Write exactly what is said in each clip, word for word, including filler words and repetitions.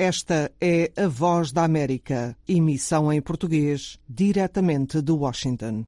Esta é a Voz da América, emissão em português, diretamente de Washington.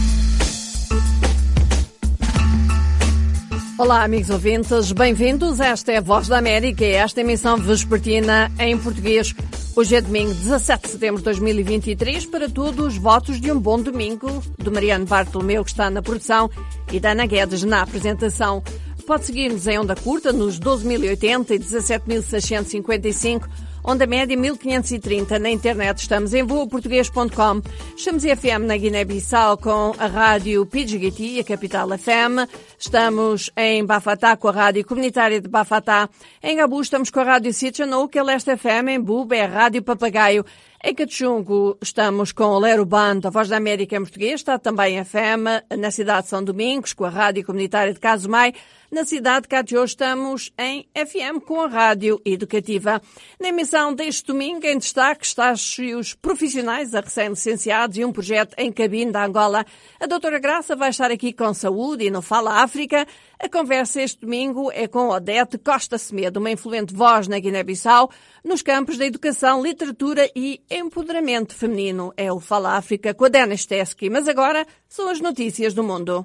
Olá, amigos ouvintes, bem-vindos. Esta é a Voz da América e esta emissão vespertina em português. Hoje é domingo, dezassete de setembro de dois mil e vinte e três. Para todos, votos de um bom domingo, do Mariano Bartolomeu, que está na produção, e da Ana Guedes na apresentação. Pode seguir-nos em onda curta nos doze mil e oitenta e dezassete mil seiscentos e cinquenta e cinco, onda média mil quinhentos e trinta. Na internet estamos em voa português ponto com. Estamos em F M na Guiné-Bissau com a rádio Pidgiti, a Capital F M. Estamos em Bafatá com a rádio comunitária de Bafatá. Em Gabu estamos com a rádio Sitchanouk, a Leste F M. Em Buba é a rádio Papagaio. Em Cachungo estamos com o Lero Band, a Voz da América em português. Está também em F M na cidade de São Domingos com a rádio comunitária de Casumai. Na cidade de Catió estamos em F M com a rádio educativa. Na emissão deste domingo, em destaque, estágios profissionais a recém-licenciados e um projeto em cabine da Angola. A doutora Graça vai estar aqui com saúde e no Fala África. A conversa este domingo é com Odete Costa Semedo, uma influente voz na Guiné-Bissau, nos campos da educação, literatura e empoderamento feminino. É o Fala África com a Dena Stesky. Mas agora são as notícias do mundo.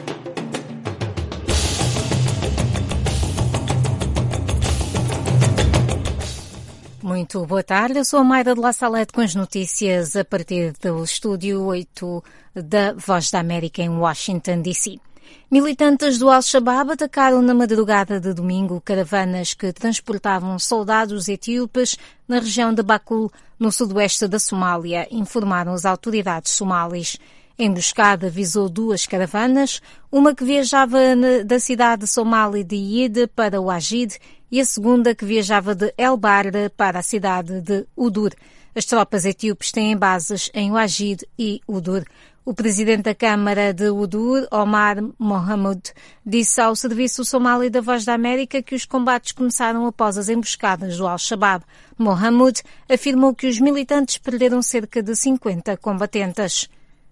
Muito boa tarde, eu sou a Mayra de La Salete com as notícias a partir do estúdio oito da Voz da América em Washington, D C Militantes do Al-Shabaab atacaram na madrugada de domingo caravanas que transportavam soldados etíopes na região de Bakul, no sudoeste da Somália, informaram as autoridades somalis. A emboscada visou duas caravanas, uma que viajava da cidade somali de Yid para o Agid e a segunda que viajava de El Barra para a cidade de Udur. As tropas etíopes têm bases em Agid e Udur. O presidente da Câmara de Udur, Omar Mohamed, disse ao Serviço Somali da Voz da América que os combates começaram após as emboscadas do Al-Shabaab. Mohamed afirmou que os militantes perderam cerca de cinquenta combatentes.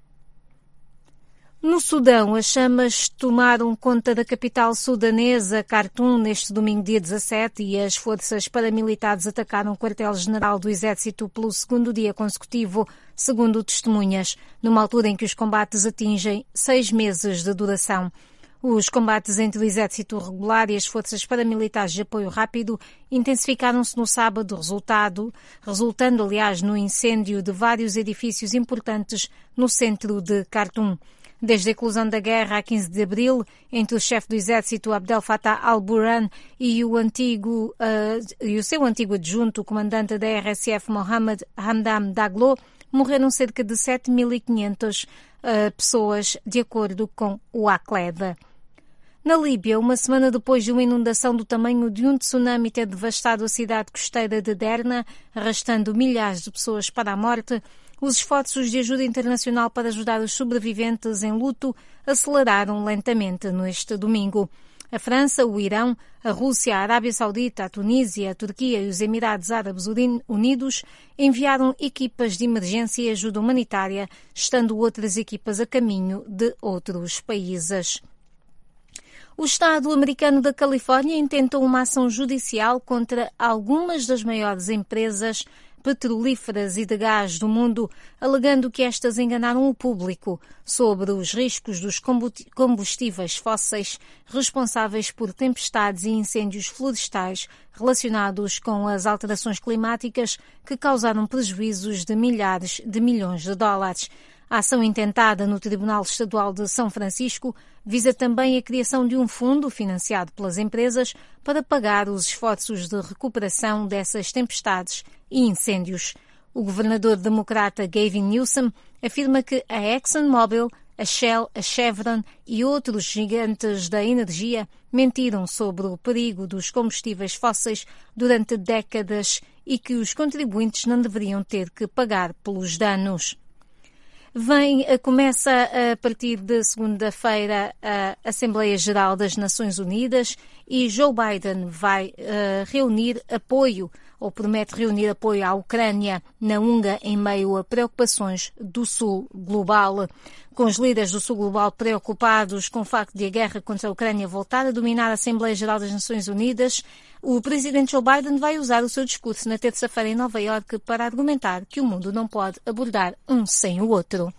No Sudão, as chamas tomaram conta da capital sudanesa, Khartoum, neste domingo, dia dezassete, e as forças paramilitares atacaram o quartel-general do Exército pelo segundo dia consecutivo, segundo testemunhas, numa altura em que os combates atingem seis meses de duração. Os combates entre o Exército Regular e as forças paramilitares de apoio rápido intensificaram-se no sábado, resultado, resultando, aliás, no incêndio de vários edifícios importantes no centro de Khartoum. Desde a eclosão da guerra a quinze de abril, entre o chefe do exército Abdel Fattah al-Burhan e o, antigo, uh, e o seu antigo adjunto, o comandante da R S F Mohamed Hamdan Daglo, morreram cerca de sete mil e quinhentas uh, pessoas, de acordo com o Acled. Na Líbia, uma semana depois de uma inundação do tamanho de um tsunami ter devastado a cidade costeira de Derna, arrastando milhares de pessoas para a morte, os esforços de ajuda internacional para ajudar os sobreviventes em luto aceleraram lentamente neste domingo. A França, o Irão, a Rússia, a Arábia Saudita, a Tunísia, a Turquia e os Emirados Árabes Unidos enviaram equipas de emergência e ajuda humanitária, estando outras equipas a caminho de outros países. O Estado americano da Califórnia intentou uma ação judicial contra algumas das maiores empresas petrolíferas e de gás do mundo, alegando que estas enganaram o público sobre os riscos dos combustíveis fósseis responsáveis por tempestades e incêndios florestais relacionados com as alterações climáticas que causaram prejuízos de milhares de milhões de dólares. A ação intentada no Tribunal Estadual de São Francisco visa também a criação de um fundo financiado pelas empresas para pagar os esforços de recuperação dessas tempestades e incêndios. O governador democrata Gavin Newsom afirma que a ExxonMobil, a Shell, a Chevron e outros gigantes da energia mentiram sobre o perigo dos combustíveis fósseis durante décadas e que os contribuintes não deveriam ter que pagar pelos danos. Vem, começa a partir de segunda-feira a Assembleia Geral das Nações Unidas e Joe Biden vai uh, reunir apoio ou promete reunir apoio à Ucrânia na UNGA em meio a preocupações do Sul global. Com os líderes do Sul global preocupados com o facto de a guerra contra a Ucrânia voltar a dominar a Assembleia Geral das Nações Unidas, o presidente Joe Biden vai usar o seu discurso na terça-feira em Nova Iorque para argumentar que o mundo não pode abordar um sem o outro.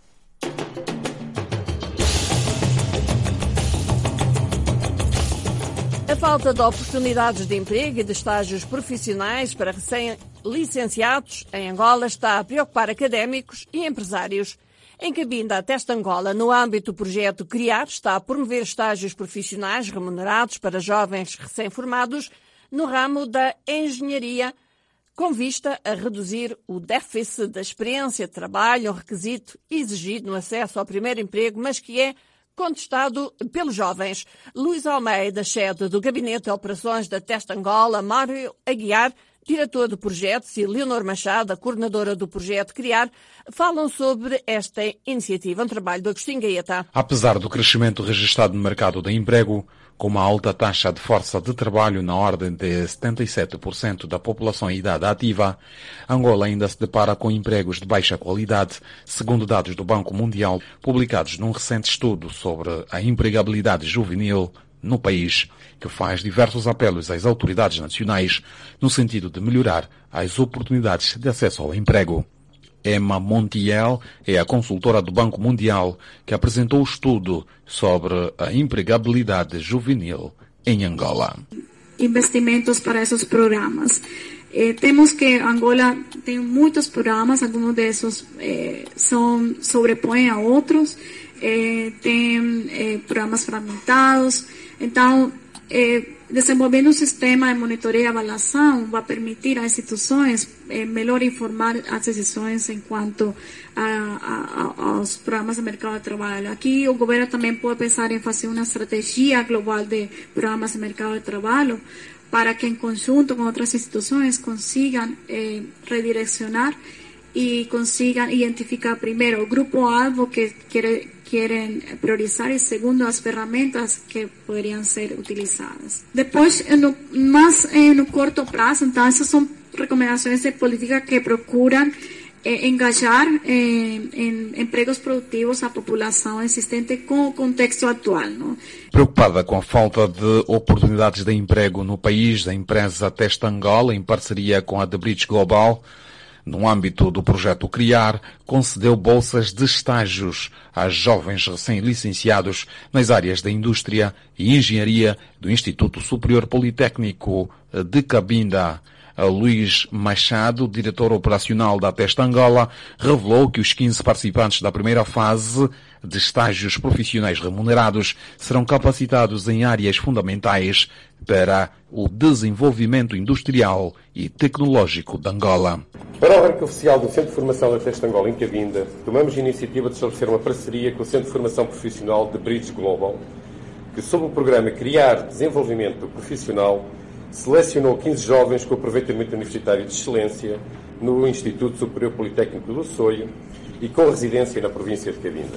A falta de oportunidades de emprego e de estágios profissionais para recém-licenciados em Angola está a preocupar académicos e empresários. Em Cabinda, a Teste Angola, no âmbito do projeto Criar, está a promover estágios profissionais remunerados para jovens recém-formados no ramo da engenharia, com vista a reduzir o déficit da experiência de trabalho, um requisito exigido no acesso ao primeiro emprego, mas que é contestado pelos jovens. Luís Almeida, chefe do Gabinete de Operações da Teste Angola, Mário Aguiar, diretor do projeto, e Leonor Machado, a coordenadora do projeto Criar, falam sobre esta iniciativa, um trabalho do Agostinho Gaeta. Apesar do crescimento registrado no mercado de emprego, com uma alta taxa de força de trabalho na ordem de setenta e sete por cento da população em idade ativa, Angola ainda se depara com empregos de baixa qualidade, segundo dados do Banco Mundial, publicados num recente estudo sobre a empregabilidade juvenil no país, que faz diversos apelos às autoridades nacionais no sentido de melhorar as oportunidades de acesso ao emprego. Emma Montiel é a consultora do Banco Mundial que apresentou o estudo sobre a empregabilidade juvenil em Angola. Investimentos para esses programas. Eh, temos que Angola tem muitos programas, alguns desses eh, são sobrepõem a outros, eh, tem eh, programas fragmentados. Então, eh, desenvolvendo um sistema de monitoreio e avaliação vai permitir às instituições eh, melhor informar as decisões em quanto a, a, a, aos programas de mercado de trabalho. Aqui o governo também pode pensar em fazer uma estratégia global de programas de mercado de trabalho para que, em conjunto com outras instituições, consigam eh, redirecionar e consigam identificar primeiro o grupo-alvo que quer querem priorizar e segundo as ferramentas que poderiam ser utilizadas. Depois, no, mais eh, no curto prazo, então essas são recomendações de política que procuram eh, engajar eh, em empregos produtivos a população existente com o contexto atual. Não? Preocupada com a falta de oportunidades de emprego no país, a empresa Teste Angola, em parceria com a The Bridge Global, no âmbito do projeto Criar, concedeu bolsas de estágios a jovens recém-licenciados nas áreas da indústria e engenharia do Instituto Superior Politécnico de Cabinda. Luís Machado, diretor operacional da Teste Angola, revelou que os quinze participantes da primeira fase de estágios profissionais remunerados serão capacitados em áreas fundamentais para o desenvolvimento industrial e tecnológico de Angola. Para o arranque oficial do Centro de Formação da Teste Angola em Cabinda, tomamos a iniciativa de estabelecer uma parceria com o Centro de Formação Profissional de Bridge Global, que, sob o programa Criar Desenvolvimento Profissional, selecionou quinze jovens com aproveitamento universitário de excelência no Instituto Superior Politécnico do Soio e com residência na província de Cabinda.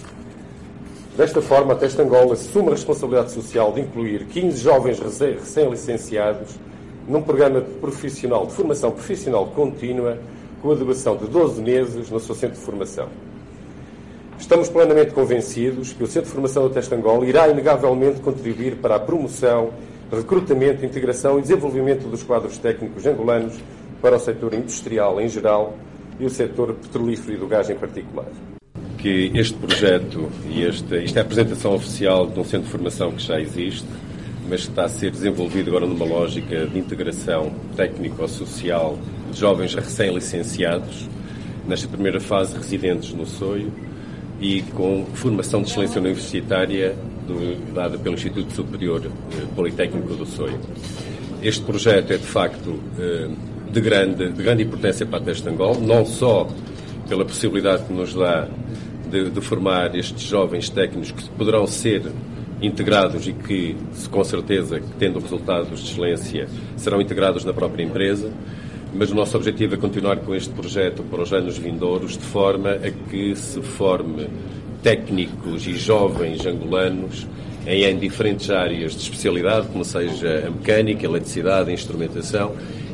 Desta forma, a Teste Angola assume a responsabilidade social de incluir quinze jovens recém-licenciados num programa profissional de formação profissional contínua com a duração de doze meses no seu centro de formação. Estamos plenamente convencidos que o Centro de Formação da Teste Angola irá inegavelmente contribuir para a promoção, recrutamento, integração e desenvolvimento dos quadros técnicos angolanos para o setor industrial em geral e o setor petrolífero e do gás em particular. Que este projeto, e esta, isto é a apresentação oficial de um centro de formação que já existe, mas que está a ser desenvolvido agora numa lógica de integração técnico-social de jovens recém-licenciados, nesta primeira fase residentes no Soio, e com formação de excelência universitária do, dada pelo Instituto Superior Politécnico do Soio. Este projeto é, de facto, de grande, de grande importância para a Teste Angola, não só pela possibilidade que nos dá de, de formar estes jovens técnicos que poderão ser integrados e que, com certeza, tendo resultados de excelência, serão integrados na própria empresa, mas o nosso objetivo é continuar com este projeto para os anos vindouros, de forma a que se forme técnicos e jovens angolanos em, em diferentes áreas de especialidade, como seja a mecânica, a eletricidade, a instrumentação,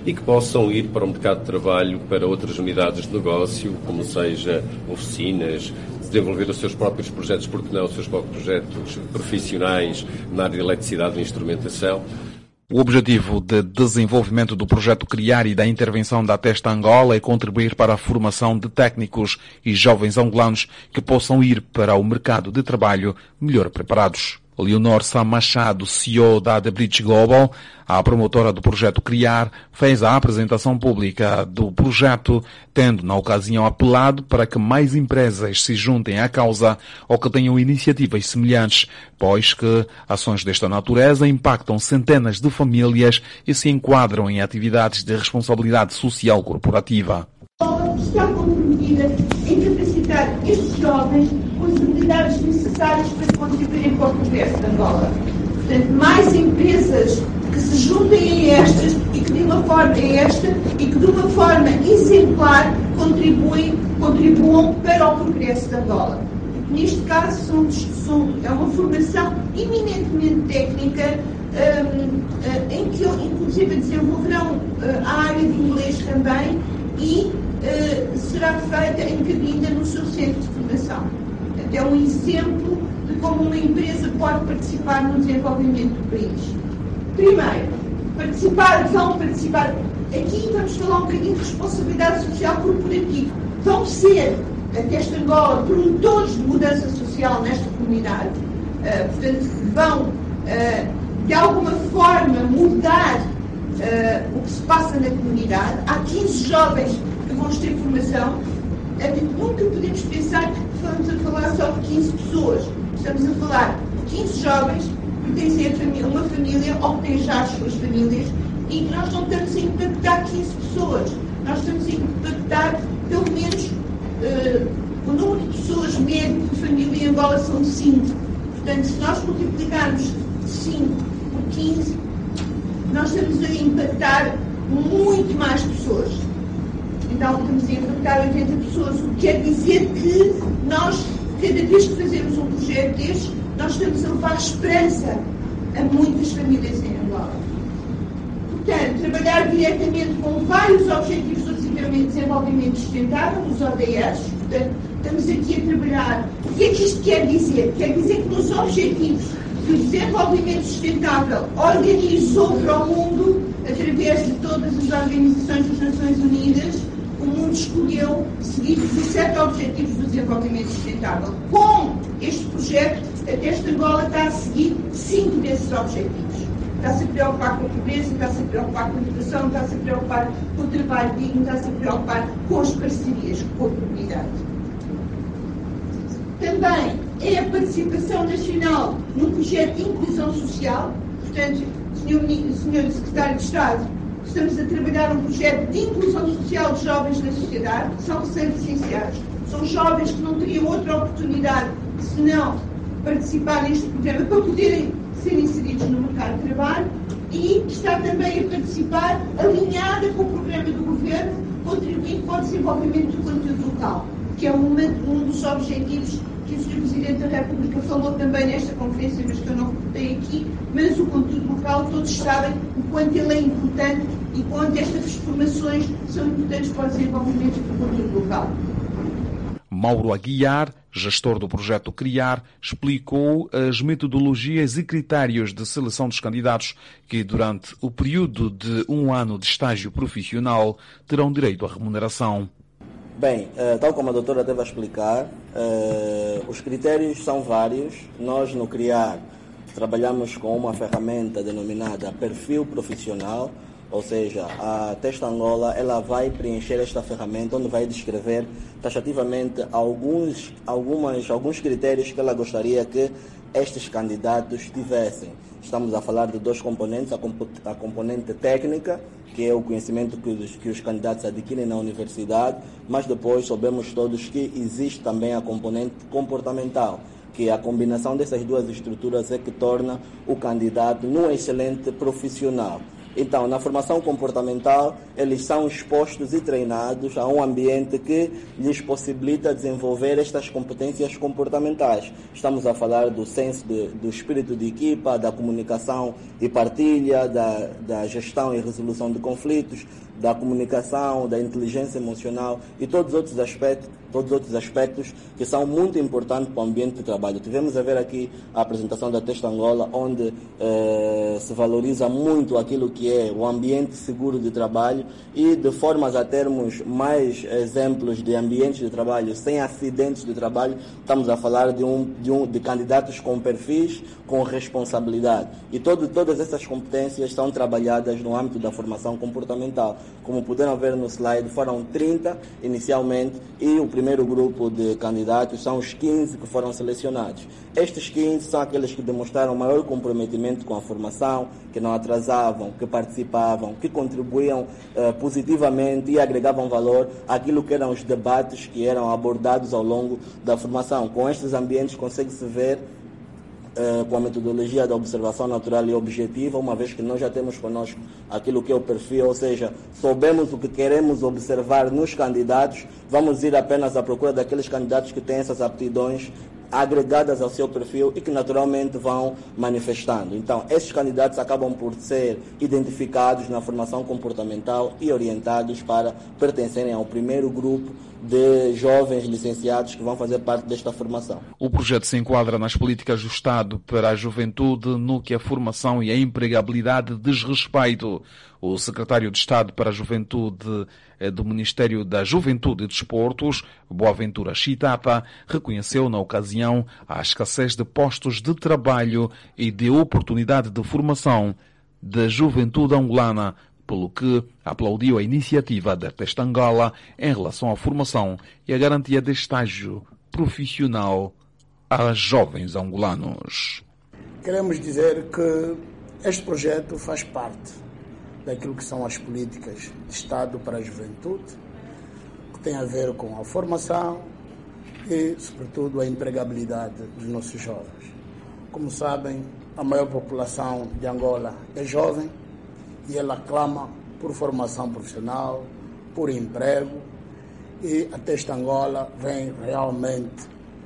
e que possam ir para o mercado de trabalho, para outras unidades de negócio, como seja oficinas, desenvolver os seus próprios projetos, porque não os seus próprios projetos profissionais na área de eletricidade e instrumentação. O objetivo de desenvolvimento do projeto Criar e da intervenção da Testa Angola é contribuir para a formação de técnicos e jovens angolanos que possam ir para o mercado de trabalho melhor preparados. Leonor Sá Machado, C E O da Adebridge Global, a promotora do projeto Criar, fez a apresentação pública do projeto, tendo na ocasião apelado para que mais empresas se juntem à causa ou que tenham iniciativas semelhantes, pois que ações desta natureza impactam centenas de famílias e se enquadram em atividades de responsabilidade social corporativa. Está comprometida em capacitar estes jovens com as habilidades necessárias para contribuírem para o progresso de Angola. Portanto, mais empresas que se juntem a estas e que de uma forma a esta e que de uma forma exemplar contribuem, contribuam para o progresso de Angola. Neste caso, são, são, é uma formação eminentemente técnica, um, em que, inclusive, desenvolverão uh, a área de inglês também e uh, será feita em cabida no seu centro de formação. É um exemplo de como uma empresa pode participar no desenvolvimento do país. Primeiro, participar, vão participar. Aqui vamos falar um bocadinho de responsabilidade social corporativa. Vão ser, a Testa Angola, promotores de mudança social nesta comunidade. Uh, portanto, vão, uh, de alguma forma, mudar uh, o que se passa na comunidade. Há quinze jovens que vão ter formação. Uh, nunca podemos pensar que estamos a falar só de quinze pessoas. Estamos a falar de quinze jovens que pertencem a família, uma família ou que têm já as suas famílias, e nós não estamos a impactar quinze pessoas. Nós estamos a impactar, pelo menos, uh, o número de pessoas médio de família em Angola são cinco. Portanto, se nós multiplicarmos cinco por quinze, nós estamos a impactar muito mais pessoas. Então, estamos a impactar oitenta pessoas, o que quer dizer que nós, cada vez que fazemos um projeto destes, nós estamos a levar esperança a muitas famílias em Angola. Portanto, trabalhar diretamente com vários objetivos do desenvolvimento sustentável, os O D S. Portanto, estamos aqui a trabalhar. O que é que isto quer dizer? Quer dizer que nos objetivos que o desenvolvimento sustentável organizou para o mundo, através de todas as organizações das Nações Unidas, o mundo escolheu seguir dezassete objetivos do desenvolvimento sustentável. Com este projeto, a Testa Angola está a seguir cinco desses objetivos. Está-se a preocupar com a pobreza, está-se a preocupar com a educação, está-se a preocupar com o trabalho digno, está-se a preocupar com as parcerias com a comunidade. Também é a participação nacional no projeto de inclusão social. Portanto, senhor, senhor Secretário de Estado, estamos a trabalhar um projeto de inclusão social de jovens na sociedade, que são recém-licenciados. São jovens que não teriam outra oportunidade senão participar neste programa para poderem ser inseridos no mercado de trabalho, e está também a participar, alinhada com o programa do Governo, contribuindo para o desenvolvimento do conteúdo local, que é uma, um dos objetivos que o senhor Presidente da República falou também nesta conferência, mas que eu não reportei aqui. Mas o conteúdo local, todos sabem o quanto ele é importante e quanto estas formações são importantes para o desenvolvimento do conteúdo local. Mauro Aguiar, gestor do projeto Criar, explicou as metodologias e critérios de seleção dos candidatos que, durante o período de um ano de estágio profissional, terão direito à remuneração. Bem, tal como a doutora teve a explicar, os critérios são vários. Nós, no Criar, trabalhamos com uma ferramenta denominada perfil profissional, ou seja, a Testa Angola ela vai preencher esta ferramenta onde vai descrever taxativamente alguns, algumas, alguns critérios que ela gostaria que estes candidatos tivessem. Estamos a falar de dois componentes, a, comp a componente técnica, que é o conhecimento que os, que os candidatos adquirem na universidade, mas depois soubemos todos que existe também a componente comportamental, que a combinação dessas duas estruturas é que torna o candidato um excelente profissional. Então, na formação comportamental, eles são expostos e treinados a um ambiente que lhes possibilita desenvolver estas competências comportamentais. Estamos a falar do senso de, do espírito de equipa, da comunicação e partilha, da, da gestão e resolução de conflitos, da comunicação, da inteligência emocional e todos os outros aspectos, todos os outros aspectos que são muito importantes para o ambiente de trabalho. Tivemos a ver aqui a apresentação da Testa Angola, onde eh, se valoriza muito aquilo que é o ambiente seguro de trabalho e de formas a termos mais exemplos de ambientes de trabalho sem acidentes de trabalho, estamos a falar de, um, de, um, de candidatos com perfis, com responsabilidade. E todo, todas essas competências são trabalhadas no âmbito da formação comportamental. Como puderam ver no slide, foram trinta inicialmente e o primeiro grupo de candidatos são os quinze que foram selecionados. Estes quinze são aqueles que demonstraram maior comprometimento com a formação, que não atrasavam, que participavam, que contribuíam eh, positivamente e agregavam valor àquilo que eram os debates que eram abordados ao longo da formação. Com estes ambientes consegue-se ver com a metodologia da observação natural e objetiva, uma vez que nós já temos conosco aquilo que é o perfil, ou seja, soubemos o que queremos observar nos candidatos, vamos ir apenas à procura daqueles candidatos que têm essas aptidões agregadas ao seu perfil e que naturalmente vão manifestando. Então, esses candidatos acabam por ser identificados na formação comportamental e orientados para pertencerem ao primeiro grupo de jovens licenciados que vão fazer parte desta formação. O projeto se enquadra nas políticas do Estado para a juventude, no que a formação e a empregabilidade diz respeito. O secretário de Estado para a Juventude do Ministério da Juventude e Desportos, Boaventura Chitapa, reconheceu na ocasião a escassez de postos de trabalho e de oportunidade de formação da juventude angolana, pelo que aplaudiu a iniciativa da Testa Angola em relação à formação e a garantia de estágio profissional a jovens angolanos. Queremos dizer que este projeto faz parte daquilo que são as políticas de Estado para a juventude, que tem a ver com a formação e, sobretudo, a empregabilidade dos nossos jovens. Como sabem, a maior população de Angola é jovem e ela clama por formação profissional, por emprego, e a Testa Angola vem realmente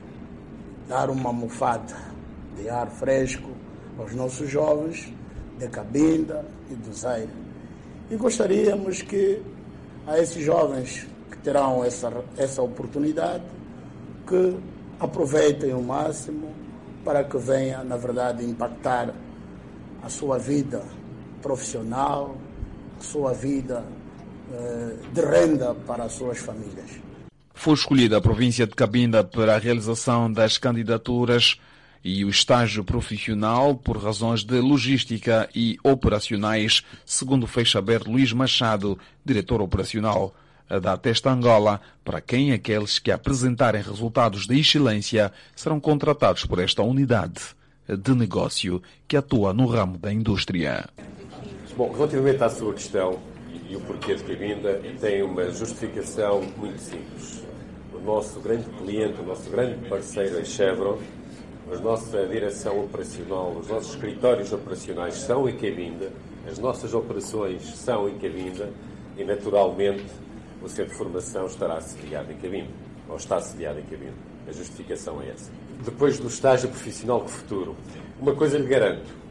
dar uma almofada de ar fresco aos nossos jovens de Cabinda e do Zaire. E gostaríamos que a esses jovens que terão essa, essa oportunidade, que aproveitem o máximo para que venha, na verdade, impactar a sua vida profissional, a sua vida eh, de renda para as suas famílias. Foi escolhida a província de Cabinda para a realização das candidaturas e o estágio profissional por razões de logística e operacionais, segundo fez saber Luís Machado, diretor operacional da Testa Angola, para quem aqueles que apresentarem resultados de excelência serão contratados por esta unidade de negócio que atua no ramo da indústria. Bom, relativamente à sua questão e o porquê de Cabinda, tem uma justificação muito simples. O nosso grande cliente, o nosso grande parceiro é Chevron, a nossa direção operacional, os nossos escritórios operacionais são em Cabinda, as nossas operações são em Cabinda e, naturalmente, o Centro de Formação estará sediado em Cabinda, ou está sediado em Cabinda. A justificação é essa. Depois do estágio profissional de futuro, uma coisa lhe garanto,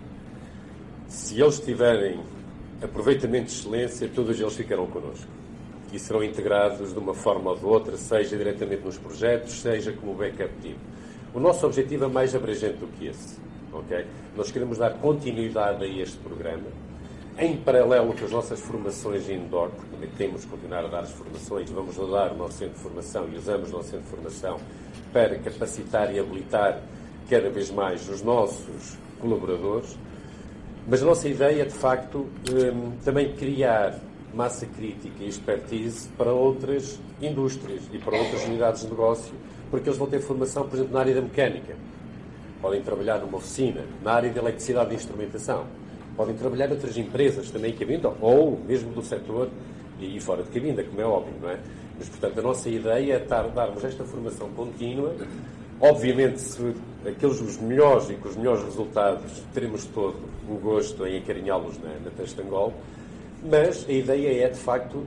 se eles tiverem aproveitamento de excelência, todos eles ficarão connosco e serão integrados de uma forma ou de outra, seja diretamente nos projetos, seja como backup team. O nosso objetivo é mais abrangente do que esse. Okay? Nós queremos dar continuidade a este programa, em paralelo com as nossas formações indoor, porque também temos que continuar a dar as formações, vamos usar o nosso centro de formação e usamos o nosso centro de formação para capacitar e habilitar cada vez mais os nossos colaboradores. Mas a nossa ideia é, de facto, um, também criar massa crítica e expertise para outras indústrias e para outras unidades de negócio, porque eles vão ter formação, por exemplo, na área da mecânica. Podem trabalhar numa oficina, na área da eletricidade e instrumentação. Podem trabalhar em outras empresas também em Cabinda, ou mesmo do setor e fora de Cabinda, como é óbvio, não é? Mas, portanto, a nossa ideia é dar, darmos esta formação contínua Obviamente, se aqueles os melhores e com os melhores resultados, teremos todo um gosto em acarinhá-los na, na Testangol, mas a ideia é, de facto,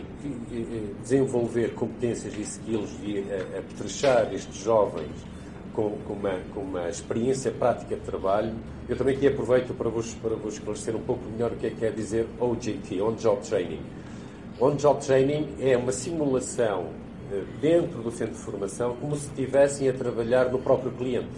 desenvolver competências e skills e apetrechar estes jovens com, com, uma, com uma experiência prática de trabalho. Eu também aqui aproveito para vos, para vos esclarecer um pouco melhor o que é que quer dizer O J T, On-Job Training. On-Job Training é uma simulação dentro do centro de formação, como se estivessem a trabalhar no próprio cliente.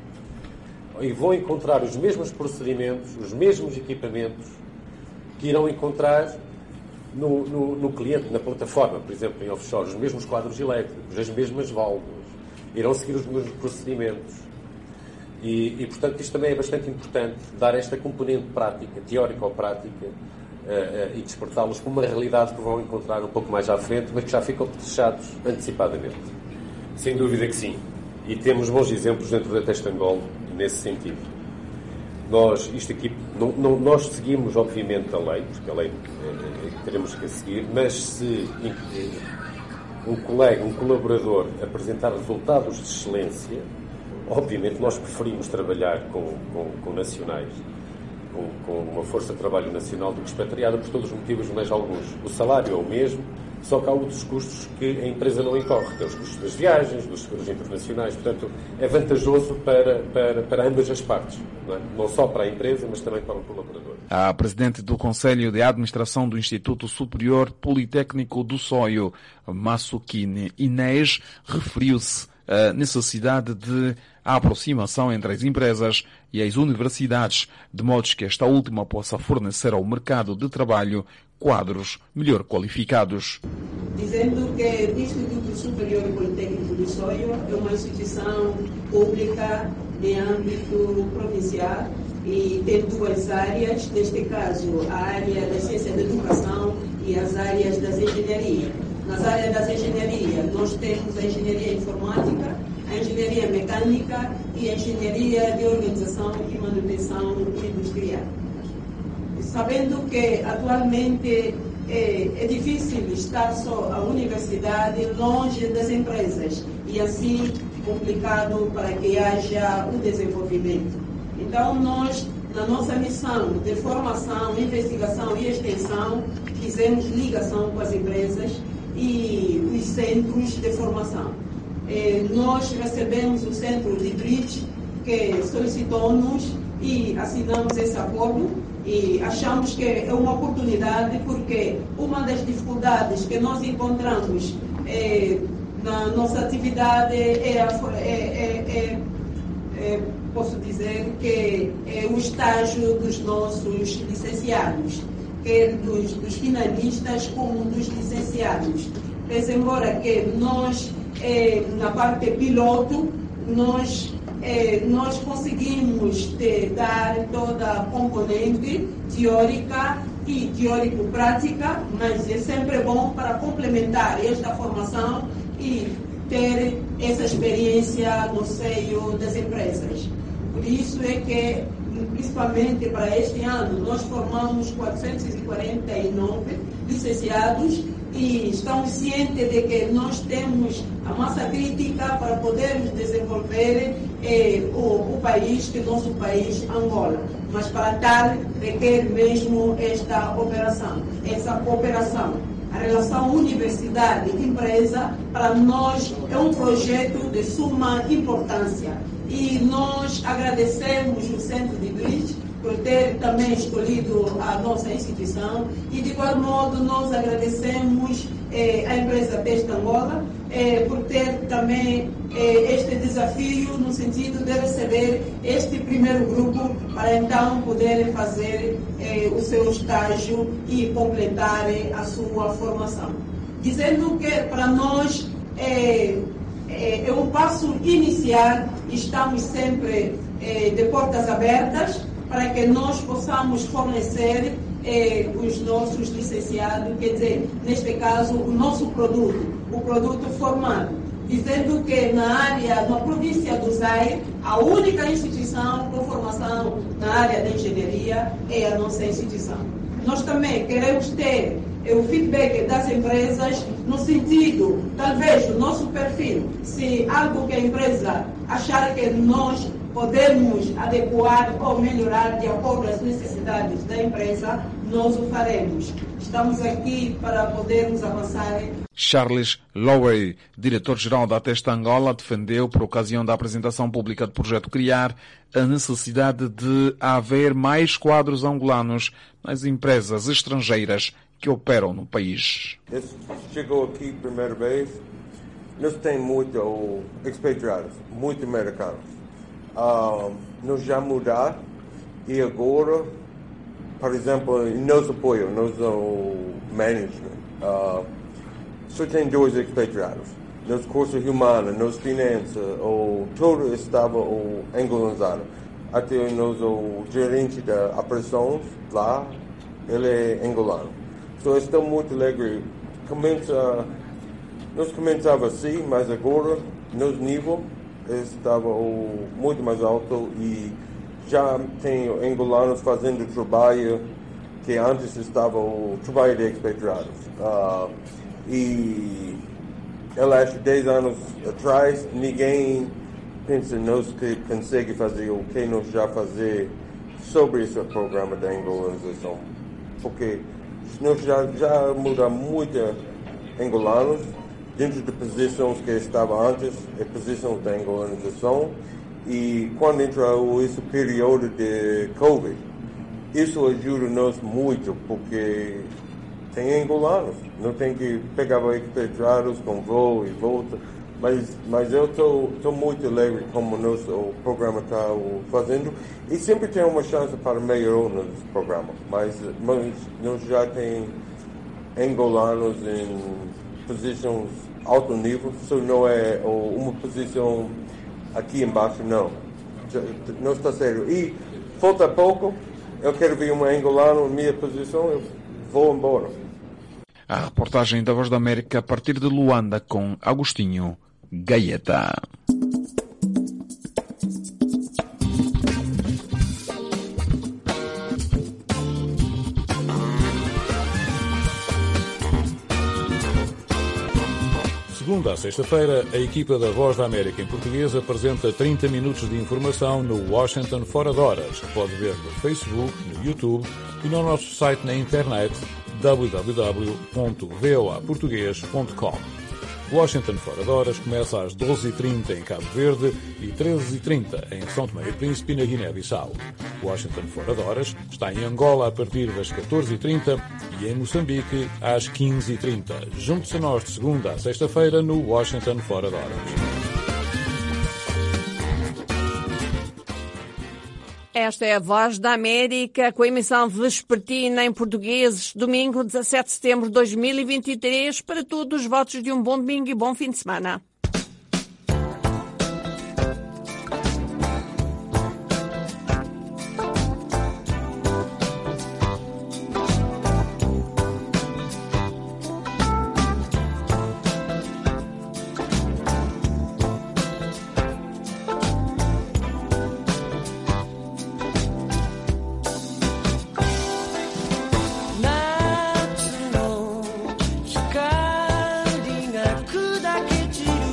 E vão encontrar os mesmos procedimentos, os mesmos equipamentos que irão encontrar no, no, no cliente, na plataforma, por exemplo, em offshore, os mesmos quadros elétricos, as mesmas válvulas, irão seguir os mesmos procedimentos. E, e, portanto, isto também é bastante importante, dar esta componente prática, teórica ou prática, Uh, uh, e despertá-los para uma realidade que vão encontrar um pouco mais à frente, mas que já ficam fechados antecipadamente. Sem dúvida que sim. E temos bons exemplos dentro da Testangol nesse sentido. Nós, isto aqui, não, não, nós seguimos, obviamente, a lei, porque a lei é, é que teremos que seguir, mas se um colega, um colaborador apresentar resultados de excelência, obviamente nós preferimos trabalhar com, com, com nacionais, Com, com uma força de trabalho nacional do que expatriada por todos os motivos, mas alguns. O salário é o mesmo, só que há outros custos que a empresa não incorre, que é os custos das viagens, dos seguros internacionais. Portanto, é vantajoso para, para, para ambas as partes, não é? Não só para a empresa, mas também para o colaborador. A presidente do Conselho de Administração do Instituto Superior Politécnico do Soio, Masukine Inês, referiu-se à necessidade de a aproximação entre as empresas e as universidades, de modo que esta última possa fornecer ao mercado de trabalho quadros melhor qualificados. Dizendo que o Instituto Superior Politécnico do Soio é uma instituição pública de âmbito provincial e tem duas áreas, neste caso a área da ciência da educação e as áreas das engenharias. Nas áreas das engenharias, nós temos a engenharia informática, a engenharia mecânica e a engenharia de organização e manutenção industrial. Sabendo que atualmente é, é difícil estar só a universidade longe das empresas e assim complicado para que haja o desenvolvimento. Então nós, na nossa missão de formação, investigação e extensão, fizemos ligação com as empresas e os centros de formação. Eh, nós recebemos o centro de Bridge, que solicitou-nos e assinamos esse acordo e achamos que é uma oportunidade porque uma das dificuldades que nós encontramos eh, na nossa atividade é, a, é, é, é, é, posso dizer que é o estágio dos nossos licenciados, quer dos, dos finalistas como dos licenciados. Mas embora que nós Eh, na parte piloto, nós, eh, nós conseguimos te dar toda a componente teórica e teórico-prática, mas é sempre bom para complementar esta formação e ter essa experiência no seio das empresas. Por isso é que, principalmente para este ano, nós formamos quatrocentos e quarenta e nove licenciados e estamos cientes de que nós temos a massa crítica para podermos desenvolver eh, o, o país, que é o nosso país, Angola. Mas para tal requer mesmo esta operação, essa cooperação. A relação universidade-empresa, para nós, é um projeto de suma importância. E nós agradecemos o Centro de Bridge por ter também escolhido a nossa instituição e, de igual modo, nós agradecemos eh, a empresa Testangol eh, por ter também eh, este desafio no sentido de receber este primeiro grupo para então poderem fazer eh, o seu estágio e completar a sua formação. Dizendo que para nós é, é, é um passo inicial, estamos sempre é, de portas abertas para que nós possamos fornecer eh, os nossos licenciados, quer dizer, neste caso, o nosso produto, o produto formado. Dizendo que na área, na província do Zaire, a única instituição com formação na área da engenharia é a nossa instituição. Nós também queremos ter eh, o feedback das empresas no sentido, talvez, do nosso perfil, se algo que a empresa achar que nós podemos adequar ou melhorar de acordo às necessidades da empresa, nós o faremos. Estamos aqui para podermos avançar. Charles Lowery, diretor-geral da Atesta Angola, defendeu, por ocasião da apresentação pública do projeto Criar, a necessidade de haver mais quadros angolanos nas empresas estrangeiras que operam no país. Esse chegou aqui primeira vez. Nós temos muito expatriados, muito americanos. Uh, nós já mudar e agora, por exemplo, nosso apoio, nosso management, uh, só tem dois expatriados. Nos cursos humanos, nos finanças, ou todo estava angolizado. Até o nosso gerente da operações lá, ele é angolano. Então, estou muito alegre. Começa, nós começávamos assim, mas agora, nosso nível estava muito mais alto e já tem angolanos fazendo trabalho que antes estava o trabalho de expatriados. Uh, e eu acho que dez anos atrás ninguém pensa nós que consegue fazer o que nós já fazer sobre esse programa da angolanização, porque nós já já mudamos muito angolanos dentro de posições que estavam antes, é posições da angolanização, e quando entrou esse período de Covid, isso ajuda nós muito, porque tem angolanos, não tem que pegar expatriados com voo e volta, mas, mas eu estou muito alegre como nosso programa está fazendo, e sempre tem uma chance para melhorar no programa, mas, mas nós já temos angolanos em posições alto nível, isso não é uma posição aqui embaixo, não. Não está sério. E falta pouco, eu quero ver um angolano na minha posição, eu vou embora. A reportagem da Voz da América a partir de Luanda com Agostinho Gaeta. Segunda a sexta-feira, a equipa da Voz da América em português apresenta trinta minutos de informação no Washington Fora de Horas, que pode ver no Facebook, no YouTube e no nosso site na internet w w w ponto v o a português ponto com. Washington Fora de Horas começa às doze e trinta em Cabo Verde e treze e trinta em São Tomé e Príncipe, na Guiné-Bissau. Washington Fora de Horas está em Angola a partir das catorze e trinta e em Moçambique às quinze e trinta. Junte-se a nós de segunda a sexta-feira no Washington Fora de Horas. Esta é a Voz da América, com a emissão vespertina em português, domingo, dezassete de setembro de dois mil e vinte e três, para todos os votos de um bom domingo e bom fim de semana. Natsu no hikari ga kudaketiru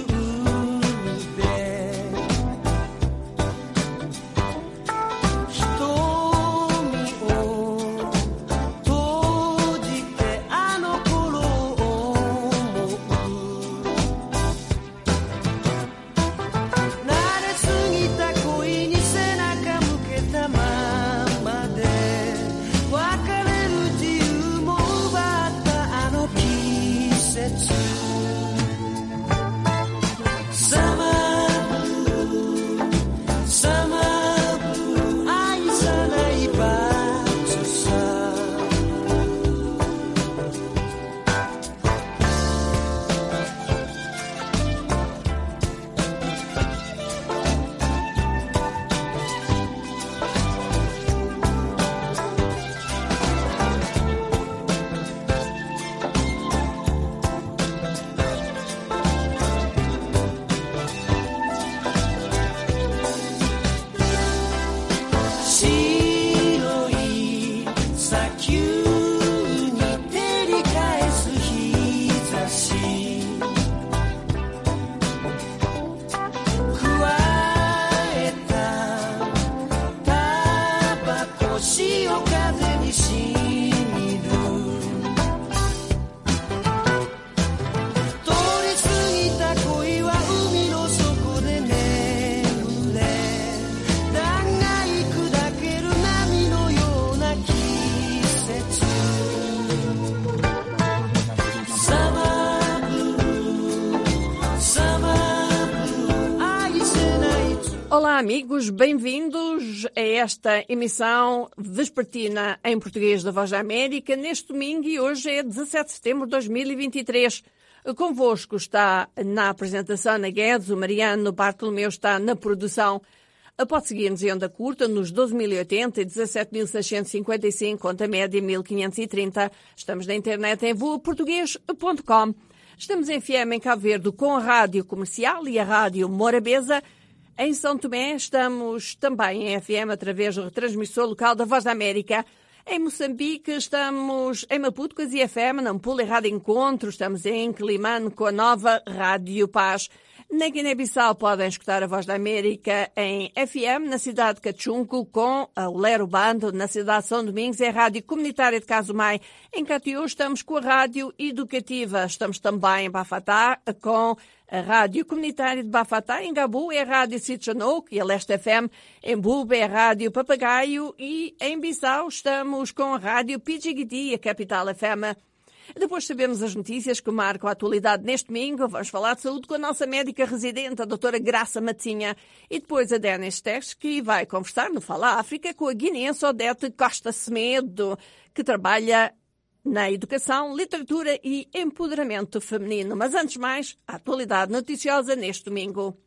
Olá amigos, bem-vindos a esta emissão vespertina em português da Voz da América neste domingo e hoje é dezassete de setembro de dois mil e vinte e três. Convosco está na apresentação Ana Guedes, o Mariano Bartolomeu está na produção. Pode seguir-nos em onda curta nos doze mil e oitenta e dezassete mil seiscentos e cinquenta e cinco, conta média mil quinhentos e trinta. Estamos na internet em voa português ponto com. Estamos em F M em Cabo Verde com a Rádio Comercial e a Rádio Morabeza. Em São Tomé estamos também em F M através do retransmissor local da Voz da América. Em Moçambique estamos em Maputo com a Z F M, Nampula e Rádio Encontro. Estamos em Quilimane com a nova Rádio Paz. Na Guiné-Bissau podem escutar a Voz da América em F M, na cidade de Cachunco, com a Olero Bando, na cidade de São Domingos, é a Rádio Comunitária de Casumai. Em Catiú estamos com a Rádio Educativa. Estamos também em Bafatá com a Rádio Comunitária de Bafatá. Em Gabu é a Rádio Sitchanouk e a Leste F M. Em Buba é a Rádio Papagaio e em Bissau estamos com a Rádio Pidjigiti, a Capital F M. Depois sabemos as notícias que marcam a atualidade neste domingo. Vamos falar de saúde com a nossa médica residente, a doutora Graça Matinha. E depois a Denis Tex, que vai conversar no Fala África com a guineense Odete Costa Semedo, que trabalha na educação, literatura e empoderamento feminino. Mas antes de mais, a atualidade noticiosa neste domingo.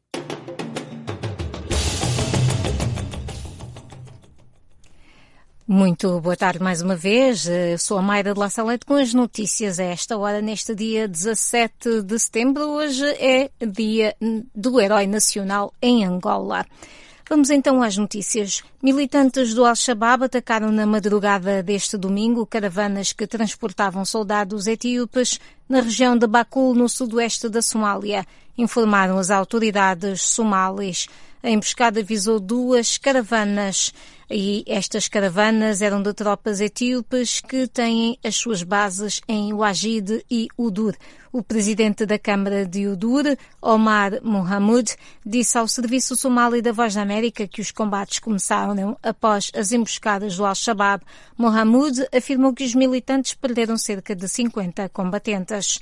Muito boa tarde mais uma vez. Eu sou a Mayra de La Salete com as notícias a esta hora, neste dia dezassete de setembro. Hoje é dia do Herói Nacional em Angola. Vamos então às notícias. Militantes do Al-Shabaab atacaram na madrugada deste domingo caravanas que transportavam soldados etíopes na região de Bakul, no sudoeste da Somália, informaram as autoridades somalis. A emboscada visou duas caravanas e estas caravanas eram de tropas etíopes que têm as suas bases em Wajid e Udur. O presidente da Câmara de Udur, Omar Mohamed, disse ao Serviço Somali da Voz da América que os combates começaram após as emboscadas do Al-Shabaab. Mohamed afirmou que os militantes perderam cerca de cinquenta combatentes.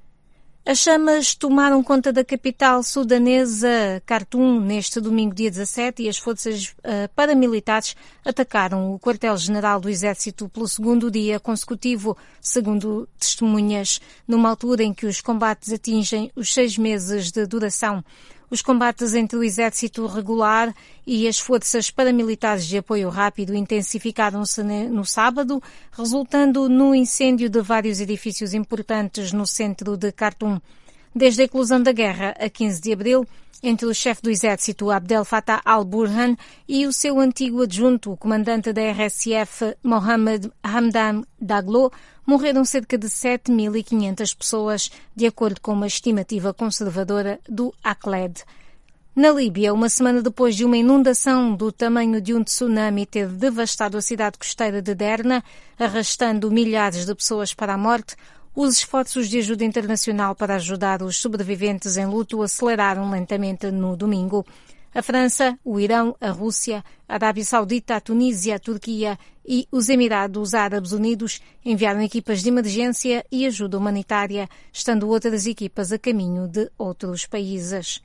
As chamas tomaram conta da capital sudanesa, Khartoum, neste domingo, dia dezassete, e as forças uh, paramilitares atacaram o quartel-general do Exército pelo segundo dia consecutivo, segundo testemunhas, numa altura em que os combates atingem os seis meses de duração. Os combates entre o exército regular e as forças paramilitares de apoio rápido intensificaram-se no sábado, resultando no incêndio de vários edifícios importantes no centro de Khartoum. Desde a eclosão da guerra, a quinze de abril, entre o chefe do exército Abdel Fattah al-Burhan e o seu antigo adjunto, o comandante da R S F, Mohamed Hamdan Daglo, morreram cerca de sete mil e quinhentas pessoas, de acordo com uma estimativa conservadora do Acled. Na Líbia, uma semana depois de uma inundação do tamanho de um tsunami ter devastado a cidade costeira de Derna, arrastando milhares de pessoas para a morte, os esforços de ajuda internacional para ajudar os sobreviventes em luto aceleraram lentamente no domingo. A França, o Irão, a Rússia, a Arábia Saudita, a Tunísia, a Turquia e os Emirados Árabes Unidos enviaram equipas de emergência e ajuda humanitária, estando outras equipas a caminho de outros países.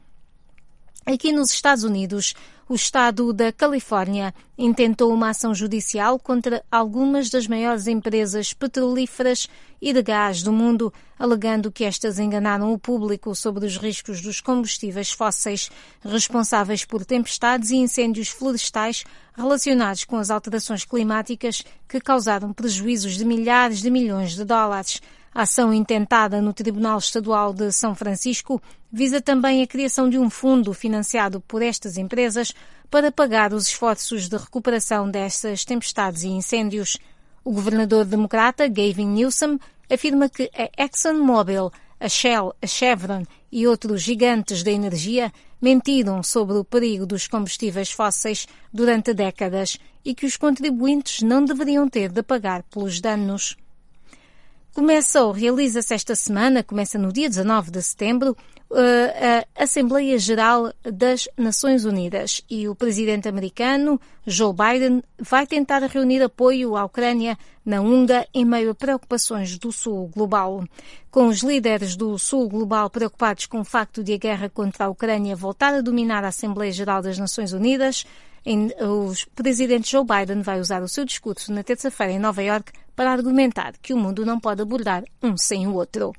Aqui nos Estados Unidos, o estado da Califórnia intentou uma ação judicial contra algumas das maiores empresas petrolíferas e de gás do mundo, alegando que estas enganaram o público sobre os riscos dos combustíveis fósseis responsáveis por tempestades e incêndios florestais relacionados com as alterações climáticas que causaram prejuízos de milhares de milhões de dólares. A ação intentada no Tribunal Estadual de São Francisco visa também a criação de um fundo financiado por estas empresas para pagar os esforços de recuperação dessas tempestades e incêndios. O governador democrata, Gavin Newsom, afirma que a ExxonMobil, a Shell, a Chevron e outros gigantes da energia mentiram sobre o perigo dos combustíveis fósseis durante décadas e que os contribuintes não deveriam ter de pagar pelos danos. Começa ou realiza-se esta semana, começa no dia dezanove de setembro, a Assembleia Geral das Nações Unidas e o presidente americano, Joe Biden, vai tentar reunir apoio à Ucrânia na onda em meio a preocupações do Sul global. Com os líderes do Sul global preocupados com o facto de a guerra contra a Ucrânia voltar a dominar a Assembleia Geral das Nações Unidas, o presidente Joe Biden vai usar o seu discurso na terça-feira em Nova Iorque para argumentar que o mundo não pode abordar um sem o outro.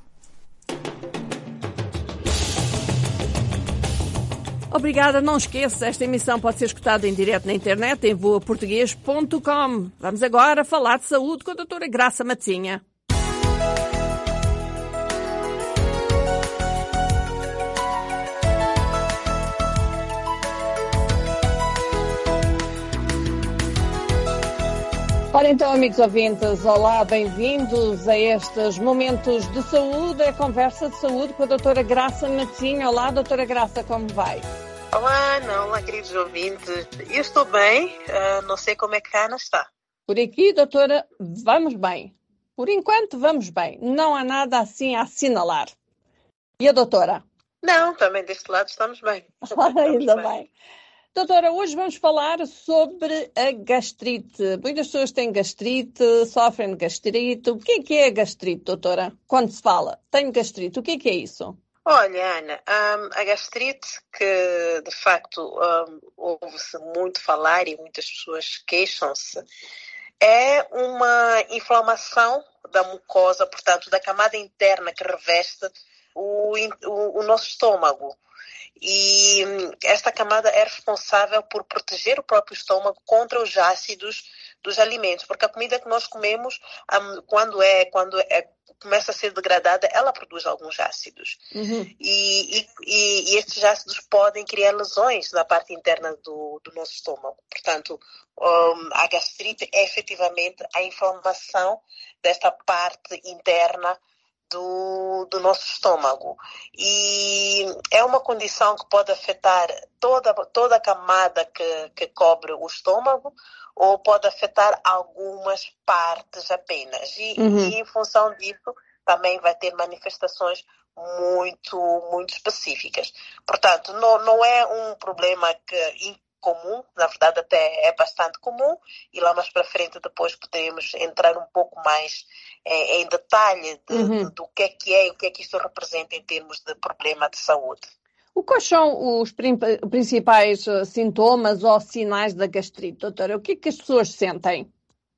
Obrigada, não esqueça, esta emissão pode ser escutada em direto na internet em voa português ponto com. Vamos agora falar de saúde com a doutora Graça Matezinha. Ora então, amigos ouvintes, olá, bem-vindos a estes momentos de saúde, a conversa de saúde com a doutora Graça Matezinha. Olá, doutora Graça, como vai? Olá, Ana, olá, queridos ouvintes. Eu estou bem, uh, não sei como é que a Ana está. Por aqui, doutora, vamos bem. Por enquanto, vamos bem. Não há nada assim a assinalar. E a doutora? Não, também deste lado estamos bem. Estamos Ainda bem. bem. Doutora, hoje vamos falar sobre a gastrite. Muitas pessoas têm gastrite, sofrem de gastrite. O que é que é a gastrite, doutora? Quando se fala, tenho gastrite, o que é que é isso? Olha, Ana, um, a gastrite, que de facto um, ouve-se muito falar e muitas pessoas queixam-se, é uma inflamação da mucosa, portanto, da camada interna que reveste o, o, o nosso estômago. E esta camada é responsável por proteger o próprio estômago contra os ácidos dos alimentos, porque a comida que nós comemos, quando é, quando é, começa a ser degradada, ela produz alguns ácidos. Uhum. E, e, e estes ácidos podem criar lesões na parte interna do, do nosso estômago. Portanto, um, a gastrite é efetivamente a inflamação desta parte interna Do, do nosso estômago. E é uma condição que pode afetar toda, toda a camada que, que cobre o estômago, ou pode afetar algumas partes apenas. E, uhum. e em função disso, também vai ter manifestações muito, muito específicas. Portanto, não, não é um problema que comum, na verdade até é bastante comum, e lá mais para frente depois podemos entrar um pouco mais é, em detalhe de, uhum. de, do que é que é e o que é que isto representa em termos de problema de saúde. O quais são os principais sintomas ou sinais da gastrite, doutora? O que é que as pessoas sentem?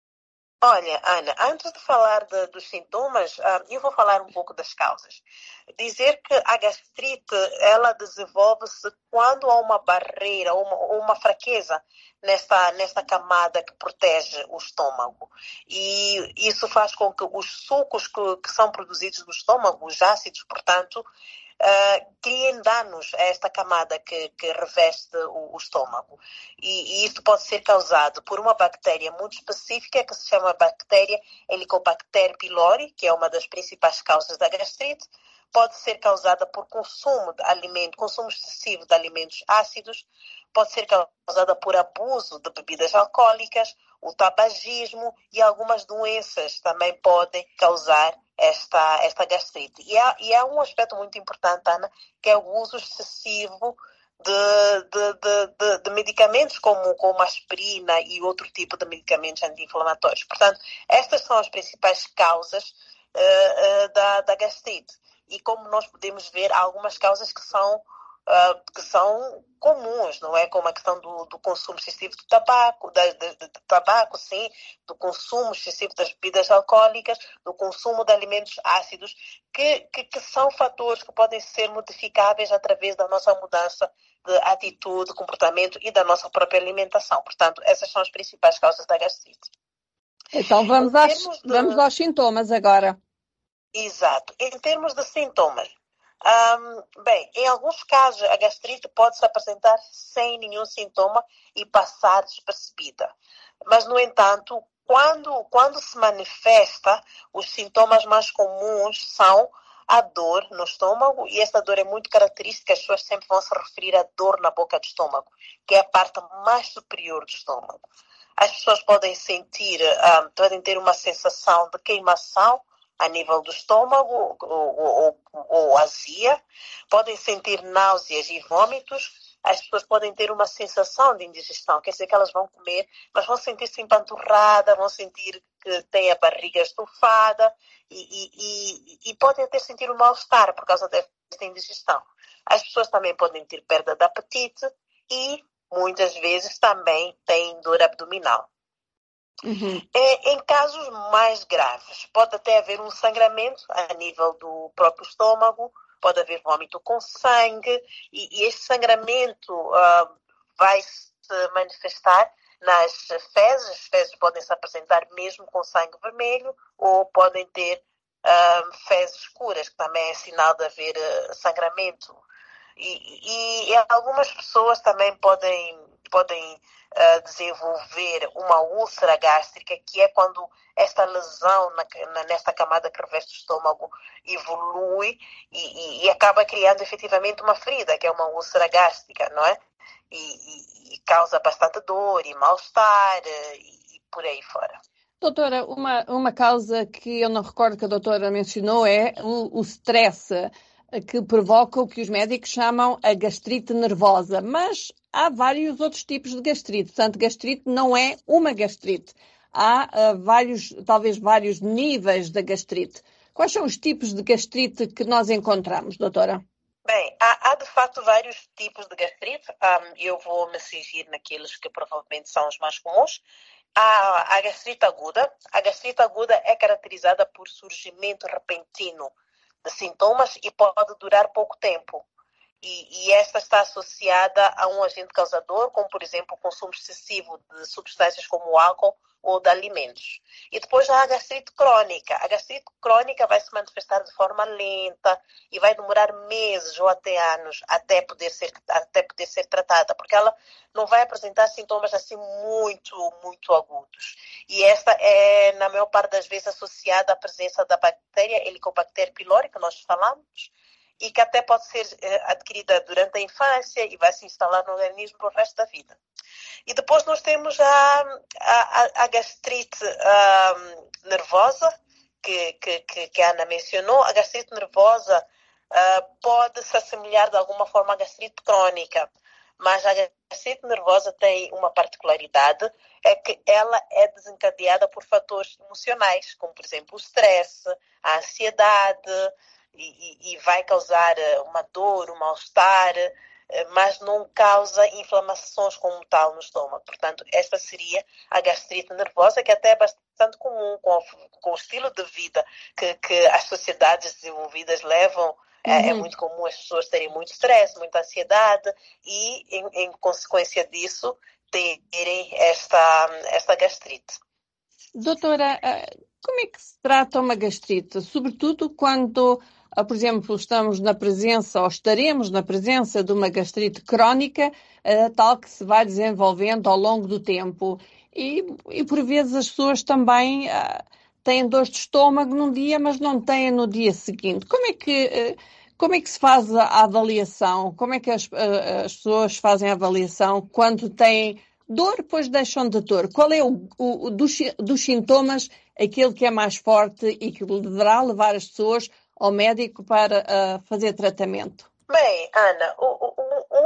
Olha, Ana, antes de falar de, dos sintomas, uh, eu vou falar um pouco das causas. Dizer que a gastrite, ela desenvolve-se quando há uma barreira ou uma, ou uma fraqueza nesta, nesta camada que protege o estômago. E isso faz com que os sucos que, que são produzidos no estômago, os ácidos, portanto, Uh, criem danos a esta camada que, que reveste o, o estômago. E, e isso pode ser causado por uma bactéria muito específica que se chama bactéria Helicobacter pylori, que é uma das principais causas da gastrite. Pode ser causada por consumo de alimento, consumo excessivo de alimentos ácidos. Pode ser causada por abuso de bebidas alcoólicas, o tabagismo e algumas doenças também podem causar esta, esta gastrite. E há, e há um aspecto muito importante, Ana, que é o uso excessivo de, de, de, de, de medicamentos como, como aspirina e outro tipo de medicamentos anti-inflamatórios. Portanto, estas são as principais causas uh, uh, da, da gastrite. E como nós podemos ver, há algumas causas que são Uh, que são comuns, não é? Como a questão do, do consumo excessivo de tabaco, de, de, de tabaco, sim, do consumo excessivo das bebidas alcoólicas, do consumo de alimentos ácidos, que, que, que são fatores que podem ser modificáveis através da nossa mudança de atitude, comportamento e da nossa própria alimentação. Portanto, essas são as principais causas da gastrite. Então, vamos, às, de... vamos aos sintomas agora. Exato. Em termos de sintomas, Um, bem, em alguns casos a gastrite pode se apresentar sem nenhum sintoma e passar despercebida. Mas, no entanto, quando, quando se manifesta, os sintomas mais comuns são a dor no estômago, e esta dor é muito característica, as pessoas sempre vão se referir à dor na boca do estômago, que é a parte mais superior do estômago. As pessoas podem sentir, um, podem ter uma sensação de queimação a nível do estômago ou, ou, ou azia, podem sentir náuseas e vômitos. As pessoas podem ter uma sensação de indigestão, quer dizer que elas vão comer, mas vão sentir-se empanturrada, vão sentir que têm a barriga estufada e, e, e, e podem até sentir um mal-estar por causa desta indigestão. As pessoas também podem ter perda de apetite e muitas vezes também têm dor abdominal. Uhum. É, em casos mais graves, pode até haver um sangramento a nível do próprio estômago, pode haver vômito com sangue e, e este sangramento uh, vai se manifestar nas fezes. As fezes podem se apresentar mesmo com sangue vermelho ou podem ter uh, fezes escuras, que também é sinal de haver uh, sangramento. E, e, e algumas pessoas também podem, podem uh, desenvolver uma úlcera gástrica, que é quando esta lesão na, na, nesta camada que reveste o estômago evolui e, e, e acaba criando efetivamente uma ferida, que é uma úlcera gástrica, não é? E, e, e causa bastante dor e mal-estar e, e por aí fora. Doutora, uma, uma causa que eu não recordo que a doutora mencionou é o, o stress, que provoca o que os médicos chamam a gastrite nervosa. Mas há vários outros tipos de gastrite. Portanto, gastrite não é uma gastrite. Há uh, vários, talvez vários níveis da gastrite. Quais são os tipos de gastrite que nós encontramos, doutora? Bem, há, há de facto vários tipos de gastrite. Um, eu vou me cingir naqueles que provavelmente são os mais comuns. Há a gastrite aguda. A gastrite aguda é caracterizada por surgimento repentino de sintomas e pode durar pouco tempo. E, e esta está associada a um agente causador, como, por exemplo, o consumo excessivo de substâncias como o álcool ou de alimentos. E depois há a gastrite crônica. A gastrite crônica vai se manifestar de forma lenta e vai demorar meses ou até anos até poder ser, até poder ser tratada, porque ela não vai apresentar sintomas assim muito, muito agudos. E esta é, na maior parte das vezes, associada à presença da bactéria Helicobacter pylori, que nós falamos, e que até pode ser eh, adquirida durante a infância e vai se instalar no organismo para o resto da vida. E depois nós temos a, a, a gastrite um, nervosa, que, que, que a Ana mencionou. A gastrite nervosa uh, pode se assemelhar de alguma forma à gastrite crônica, mas a gastrite nervosa tem uma particularidade, é que ela é desencadeada por fatores emocionais, como por exemplo o stress, a ansiedade, e, e, e vai causar uma dor, um mal-estar, mas não causa inflamações como tal no estômago. Portanto, esta seria a gastrite nervosa, que até é bastante comum com, com o estilo de vida que, que as sociedades desenvolvidas levam. Uhum. É, é muito comum as pessoas terem muito estresse, muita ansiedade e, em, em consequência disso, terem esta, esta gastrite. Doutora, como é que se trata uma gastrite? Sobretudo quando, por exemplo, estamos na presença ou estaremos na presença de uma gastrite crónica, tal que se vai desenvolvendo ao longo do tempo. E, e por vezes as pessoas também uh, têm dor de estômago num dia, mas não têm no dia seguinte. Como é que, uh, como é que se faz a avaliação? Como é que as, uh, as pessoas fazem a avaliação quando têm dor, depois deixam de dor? Qual é o, o, o dos, dos sintomas aquele que é mais forte e que deverá levar as pessoas ao médico para uh, fazer tratamento? Bem, Ana, o, o,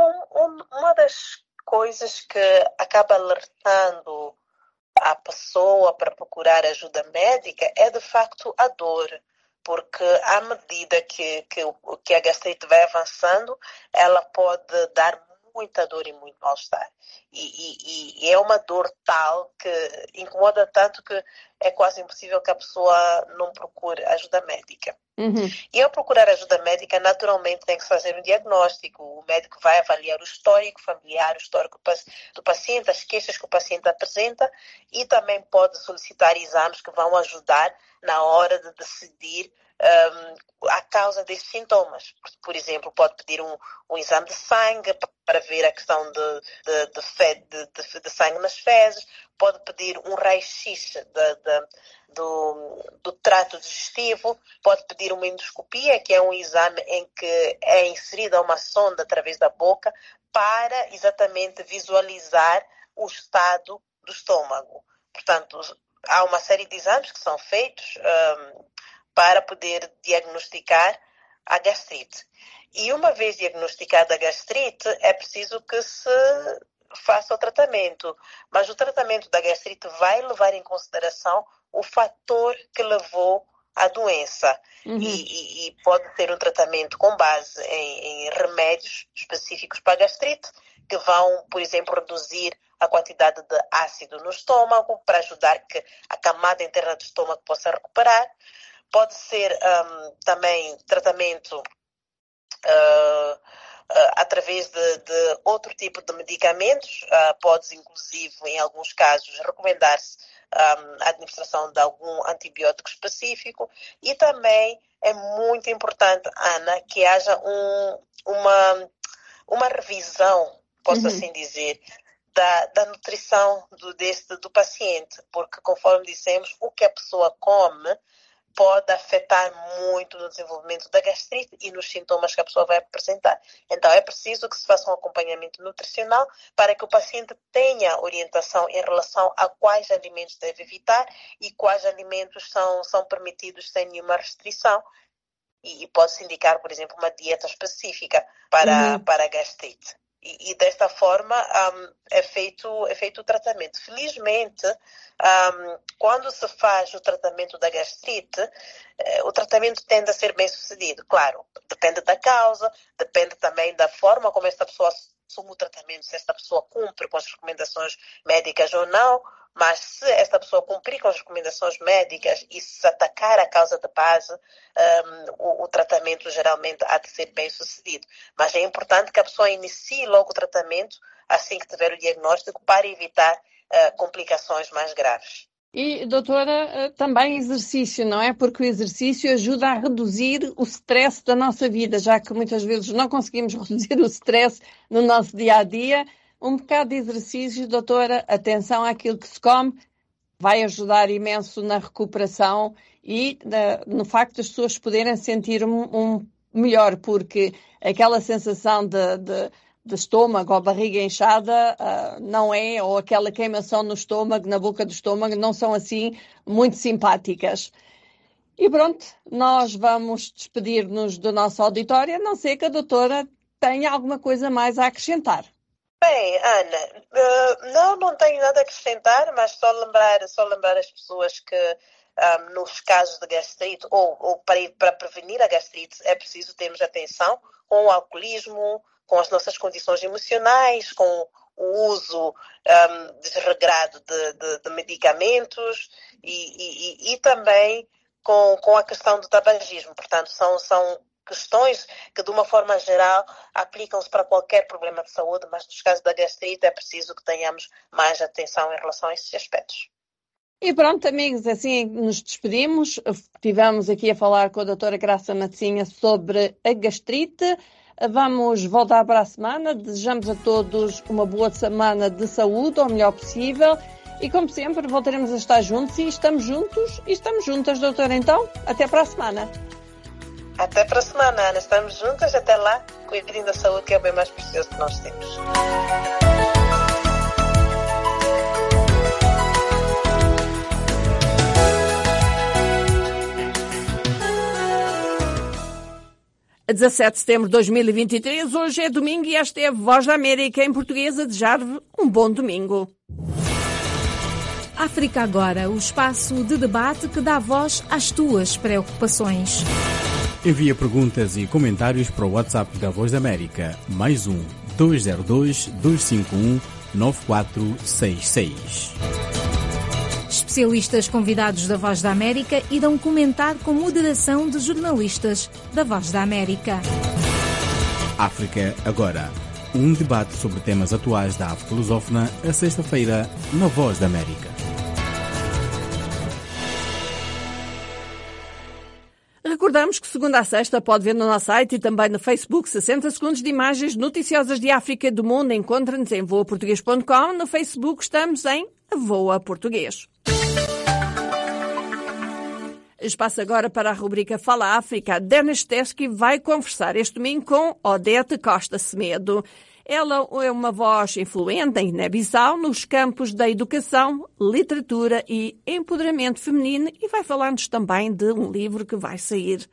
o, uma das coisas que acaba alertando a pessoa para procurar ajuda médica é, de facto, a dor. Porque à medida que, que, que a gastrite vai avançando, ela pode dar muita dor e muito mal-estar. E, e, e é uma dor tal que incomoda tanto que é quase impossível que a pessoa não procure ajuda médica. Uhum. E ao procurar ajuda médica, naturalmente tem que se fazer um diagnóstico. O médico vai avaliar o histórico familiar, o histórico do paciente, as queixas que o paciente apresenta e também pode solicitar exames que vão ajudar na hora de decidir Um, a causa desses sintomas. Por exemplo, pode pedir um, um exame de sangue para ver a questão de, de, de, fe, de, de, de sangue nas fezes, pode pedir um raio-x de, de, do, do trato digestivo, pode pedir uma endoscopia, que é um exame em que é inserida uma sonda através da boca para exatamente visualizar o estado do estômago. Portanto, há uma série de exames que são feitos um, para poder diagnosticar a gastrite. E uma vez diagnosticada a gastrite, é preciso que se faça o tratamento. Mas o tratamento da gastrite vai levar em consideração o fator que levou à doença. Uhum. E, e, e pode ter um tratamento com base em, em remédios específicos para a gastrite, que vão, por exemplo, reduzir a quantidade de ácido no estômago, para ajudar que a camada interna do estômago possa recuperar. Pode ser um, também tratamento uh, uh, através de, de outro tipo de medicamentos. Uh, pode, inclusive, em alguns casos, recomendar-se um, a administração de algum antibiótico específico. E também é muito importante, Ana, que haja um, uma, uma revisão, posso uhum. assim dizer, da, da nutrição do, deste, do paciente, porque, conforme dissemos, o que a pessoa come pode afetar muito no desenvolvimento da gastrite e nos sintomas que a pessoa vai apresentar. Então, é preciso que se faça um acompanhamento nutricional para que o paciente tenha orientação em relação a quais alimentos deve evitar e quais alimentos são, são permitidos sem nenhuma restrição. E, e pode-se indicar, por exemplo, uma dieta específica para, uhum. para a gastrite. E, e desta forma um, é, feito, é feito o tratamento. Felizmente, um, quando se faz o tratamento da gastrite, eh, o tratamento tende a ser bem sucedido. Claro, depende da causa, depende também da forma como esta pessoa assume o tratamento, se esta pessoa cumpre com as recomendações médicas ou não. Mas se esta pessoa cumprir com as recomendações médicas e se atacar a causa de base, um, o, o tratamento geralmente há de ser bem sucedido. Mas é importante que a pessoa inicie logo o tratamento assim que tiver o diagnóstico para evitar uh, complicações mais graves. E, doutora, também exercício, não é? Porque o exercício ajuda a reduzir o stress da nossa vida, já que muitas vezes não conseguimos reduzir o stress no nosso dia-a-dia. Um bocado de exercício, doutora, atenção àquilo que se come, vai ajudar imenso na recuperação e uh, no facto das pessoas poderem sentir um, um melhor, porque aquela sensação de, de, de estômago ou barriga inchada uh, não é, ou aquela queimação no estômago, na boca do estômago, não são assim muito simpáticas. E pronto, nós vamos despedir-nos do nosso auditório, a não ser que a doutora tenha alguma coisa mais a acrescentar. Bem, Ana, uh, não, não tenho nada a acrescentar, mas só lembrar, só lembrar as pessoas que um, nos casos de gastrite, ou, ou para, para prevenir a gastrite, é preciso termos atenção com o alcoolismo, com as nossas condições emocionais, com o uso um, desregrado de, de, de medicamentos e, e, e também com, com a questão do tabagismo. Portanto, são... são questões que, de uma forma geral, aplicam-se para qualquer problema de saúde, mas nos casos da gastrite é preciso que tenhamos mais atenção em relação a esses aspectos. E pronto, amigos, assim nos despedimos. Tivemos aqui a falar com a doutora Graça Matzinha sobre a gastrite. Vamos voltar para a semana. Desejamos a todos uma boa semana de saúde, ao melhor possível. E, como sempre, voltaremos a estar juntos e estamos juntos e estamos juntas, doutora. Então, até para a semana. Até para a semana, Ana. Estamos juntas. Até lá. Cuidem da saúde, que é o bem mais precioso que nós temos. dezessete de setembro de dois mil e vinte e três. Hoje é domingo e esta é a Voz da América em português a desejar-vos um bom domingo. África Agora, o espaço de debate que dá voz às tuas preocupações. Envia perguntas e comentários para o WhatsApp da Voz da América, mais um, dois zero dois, dois cinco um, nove quatro seis seis. Especialistas convidados da Voz da América irão comentar com moderação de jornalistas da Voz da América. África Agora, um debate sobre temas atuais da África lusófona, a sexta-feira, na Voz da América. Recordamos que segunda a sexta pode ver no nosso site e também no Facebook sessenta segundos de imagens noticiosas de África e do mundo. Encontra-nos em voa português ponto com. No Facebook estamos em Voa Português. Espaço agora para a rubrica Fala África. Denis Teskey vai conversar este domingo com Odete Costa Semedo. Ela é uma voz influente em Guiné-Bissau nos campos da educação, literatura e empoderamento feminino e vai falar-nos também de um livro que vai sair.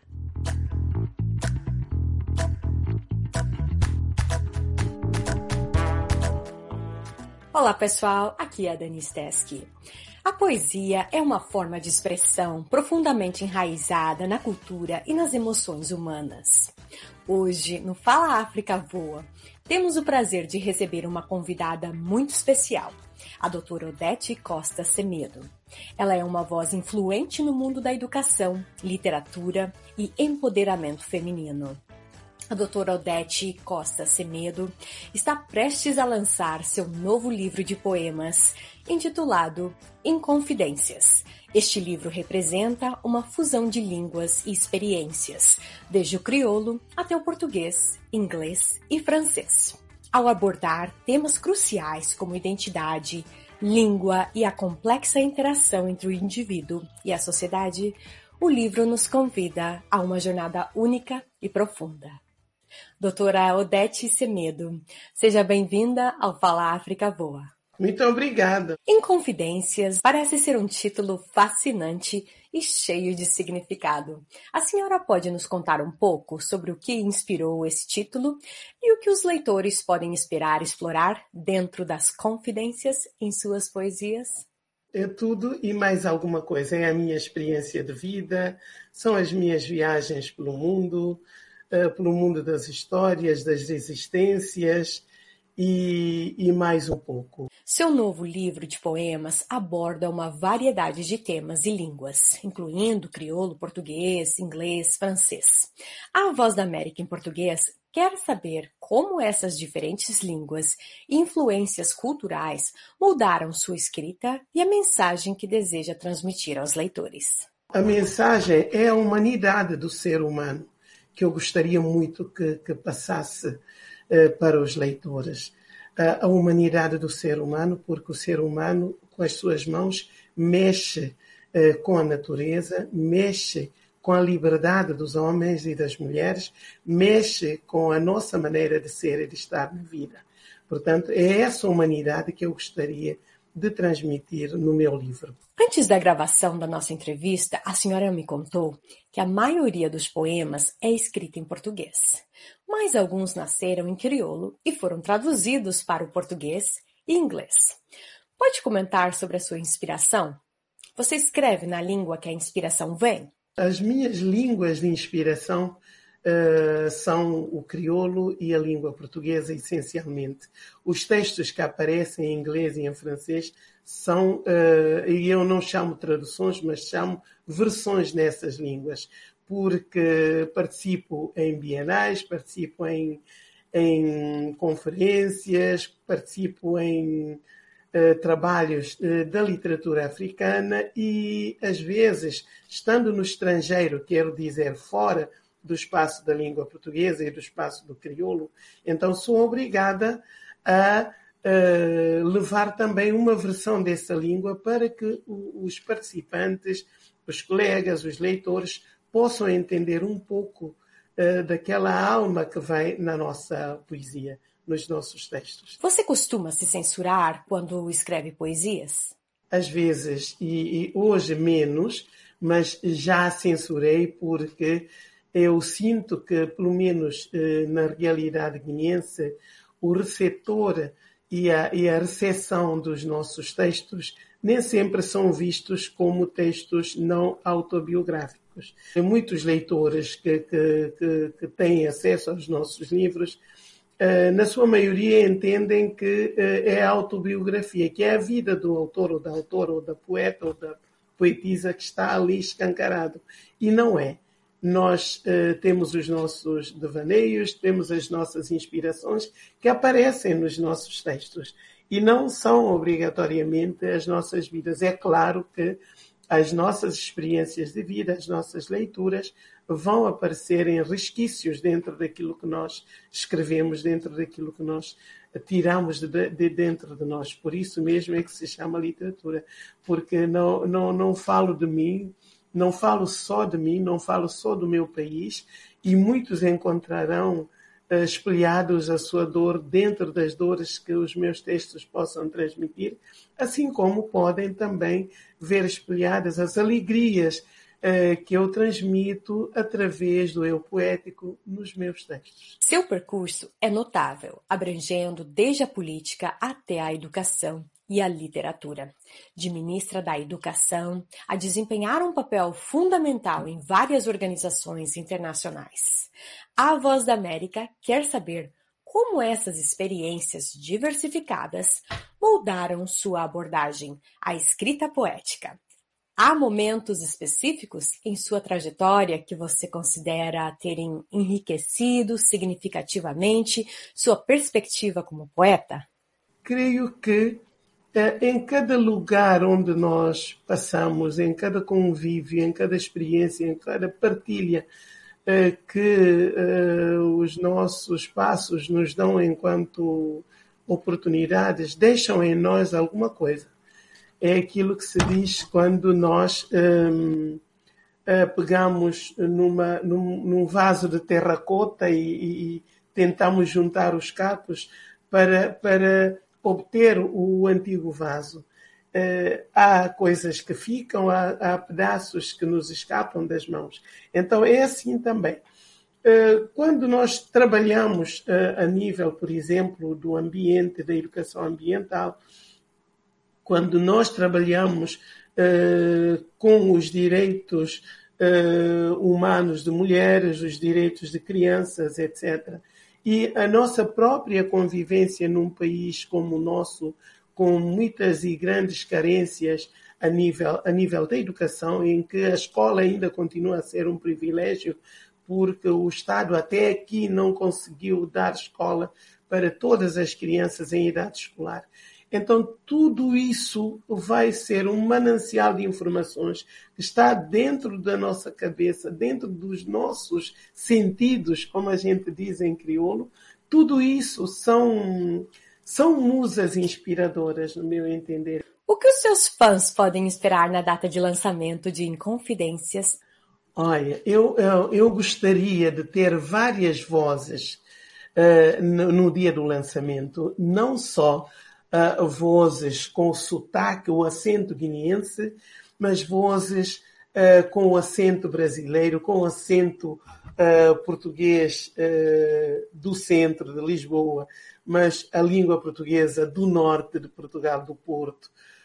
Olá pessoal, aqui é a Dani Stesky. A poesia é uma forma de expressão profundamente enraizada na cultura e nas emoções humanas. Hoje, no Fala África Voa, temos o prazer de receber uma convidada muito especial, a doutora Odete Costa Semedo. Ela é uma voz influente no mundo da educação, literatura e empoderamento feminino. A doutora Odete Costa Semedo está prestes a lançar seu novo livro de poemas, intitulado Inconfidências. Este livro representa uma fusão de línguas e experiências, desde o crioulo até o português, inglês e francês. Ao abordar temas cruciais como identidade, língua e a complexa interação entre o indivíduo e a sociedade, o livro nos convida a uma jornada única e profunda. Doutora Odete Semedo, seja bem-vinda ao Fala África Voa. Muito obrigada. Inconfidências parece ser um título fascinante e cheio de significado. A senhora pode nos contar um pouco sobre o que inspirou esse título e o que os leitores podem esperar explorar dentro das confidências em suas poesias? É tudo e mais alguma coisa. É a minha experiência de vida, são as minhas viagens pelo mundo, uh, pelo mundo das histórias, das existências e, e mais um pouco. Seu novo livro de poemas aborda uma variedade de temas e línguas, incluindo crioulo, português, inglês, francês. A Voz da América em Português quer saber como essas diferentes línguas e influências culturais moldaram sua escrita e a mensagem que deseja transmitir aos leitores. A mensagem é a humanidade do ser humano, que eu gostaria muito que, que passasse uh, para os leitores. A humanidade do ser humano, porque o ser humano, com as suas mãos, mexe eh, com a natureza, mexe com a liberdade dos homens e das mulheres, mexe com a nossa maneira de ser e de estar na vida. Portanto, é essa humanidade que eu gostaria de transmitir no meu livro. Antes da gravação da nossa entrevista, a senhora me contou que a maioria dos poemas é escrita em português, mas alguns nasceram em crioulo e foram traduzidos para o português e inglês. Pode comentar sobre a sua inspiração? Você escreve na língua que a inspiração vem? As minhas línguas de inspiração uh, são o crioulo e a língua portuguesa, essencialmente. Os textos que aparecem em inglês e em francês são, uh, e eu não chamo traduções, mas chamo versões nessas línguas, porque participo em bienais, participo em, em conferências, participo em uh, trabalhos uh, da literatura africana e, às vezes, estando no estrangeiro, quero dizer, fora do espaço da língua portuguesa e do espaço do crioulo, então sou obrigada a uh, levar também uma versão dessa língua para que o, os participantes, os colegas, os leitores, possam entender um pouco uh, daquela alma que vai na nossa poesia, nos nossos textos. Você costuma se censurar quando escreve poesias? Às vezes, e, e hoje menos, mas já censurei porque eu sinto que, pelo menos uh, na realidade guineense, o receptor e a, e a recepção dos nossos textos nem sempre são vistos como textos não autobiográficos. Muitos leitores que, que, que, que têm acesso aos nossos livros, uh, na sua maioria entendem que uh, é a autobiografia, que é a vida do autor ou da autora ou da poeta ou da poetisa que está ali escancarado. E não é. Nós uh, temos os nossos devaneios, temos as nossas inspirações que aparecem nos nossos textos e não são obrigatoriamente as nossas vidas. É claro que as nossas experiências de vida, as nossas leituras vão aparecer em resquícios dentro daquilo que nós escrevemos, dentro daquilo que nós tiramos de, de dentro de nós. Por isso mesmo é que se chama literatura, porque não, não, não falo de mim, não falo só de mim, não falo só do meu país, e muitos encontrarão uh, espelhados a sua dor dentro das dores que os meus textos possam transmitir, assim como podem também ver espelhadas as alegrias uh, que eu transmito através do eu poético nos meus textos. Seu percurso é notável, abrangendo desde a política até a educação e a literatura. De ministra da Educação a desempenhar um papel fundamental em várias organizações internacionais. A Voz da América quer saber como essas experiências diversificadas moldaram sua abordagem à escrita poética. Há momentos específicos em sua trajetória que você considera terem enriquecido significativamente sua perspectiva como poeta? Creio que em cada lugar onde nós passamos, em cada convívio, em cada experiência, em cada partilha que os nossos passos nos dão enquanto oportunidades, deixam em nós alguma coisa. É aquilo que se diz quando nós um, pegamos numa, num, num vaso de terracota e, e tentamos juntar os cacos para... para obter o antigo vaso. Uh, há coisas que ficam, há, há pedaços que nos escapam das mãos. Então é assim também. Uh, quando nós trabalhamos uh, a nível, por exemplo, do ambiente, da educação ambiental, quando nós trabalhamos uh, com os direitos uh, humanos de mulheres, os direitos de crianças, etcétera, e a nossa própria convivência num país como o nosso, com muitas e grandes carências a nível, a nível da educação, em que a escola ainda continua a ser um privilégio, porque o Estado até aqui não conseguiu dar escola para todas as crianças em idade escolar. Então, tudo isso vai ser um manancial de informações que está dentro da nossa cabeça, dentro dos nossos sentidos, como a gente diz em crioulo. Tudo isso são, são musas inspiradoras, no meu entender. O que os seus fãs podem esperar na data de lançamento de Inconfidências? Olha, eu, eu, eu gostaria de ter várias vozes uh, no, no dia do lançamento, não só Uh, vozes com o sotaque, o acento guineense, mas vozes uh, com o acento brasileiro, com o acento uh, português uh, do centro de Lisboa, mas a língua portuguesa do norte de Portugal, do Porto.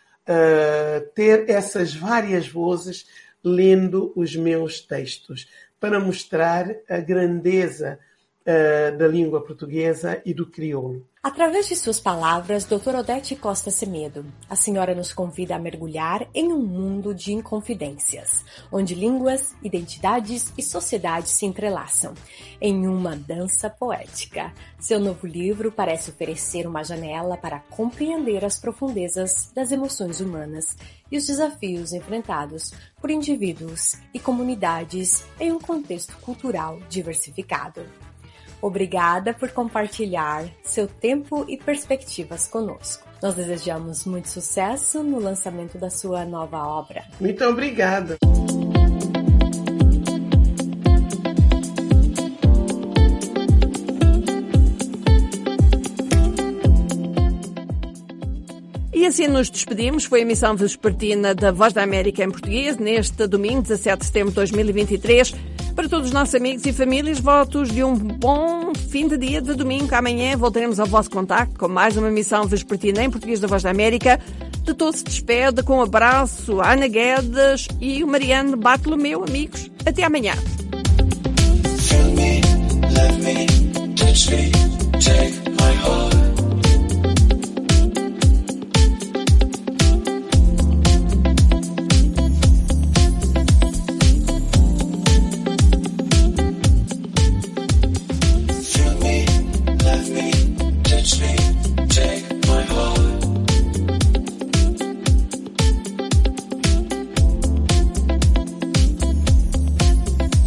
Uh, ter essas várias vozes lendo os meus textos, para mostrar a grandeza uh, da língua portuguesa e do crioulo. Através de suas palavras, doutora Odete Costa Semedo, a senhora nos convida a mergulhar em um mundo de inconfidências, onde línguas, identidades e sociedades se entrelaçam, em uma dança poética. Seu novo livro parece oferecer uma janela para compreender as profundezas das emoções humanas e os desafios enfrentados por indivíduos e comunidades em um contexto cultural diversificado. Obrigada por compartilhar seu tempo e perspectivas conosco. Nós desejamos muito sucesso no lançamento da sua nova obra. Muito obrigada. E assim nos despedimos. Foi a emissão vespertina da Voz da América em português, neste domingo, dezassete de setembro de dois mil e vinte e três. Para todos os nossos amigos e famílias, votos de um bom fim de dia de domingo. Amanhã voltaremos ao vosso contacto com mais uma emissão vespertina em português da Voz da América. De todos se despede com um abraço a Ana Guedes e o Mariano Bartolomeu, amigos. Até amanhã. Feel me, love me, touch me, take my heart.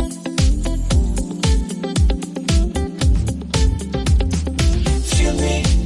Me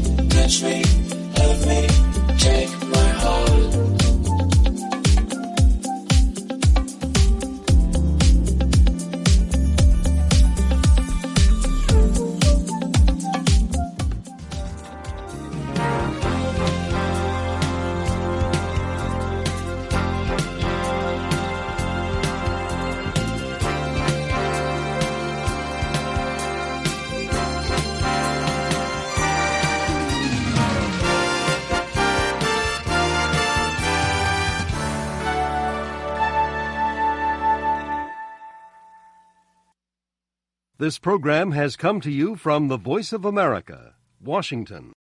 This program has come to you from the Voice of America, Washington.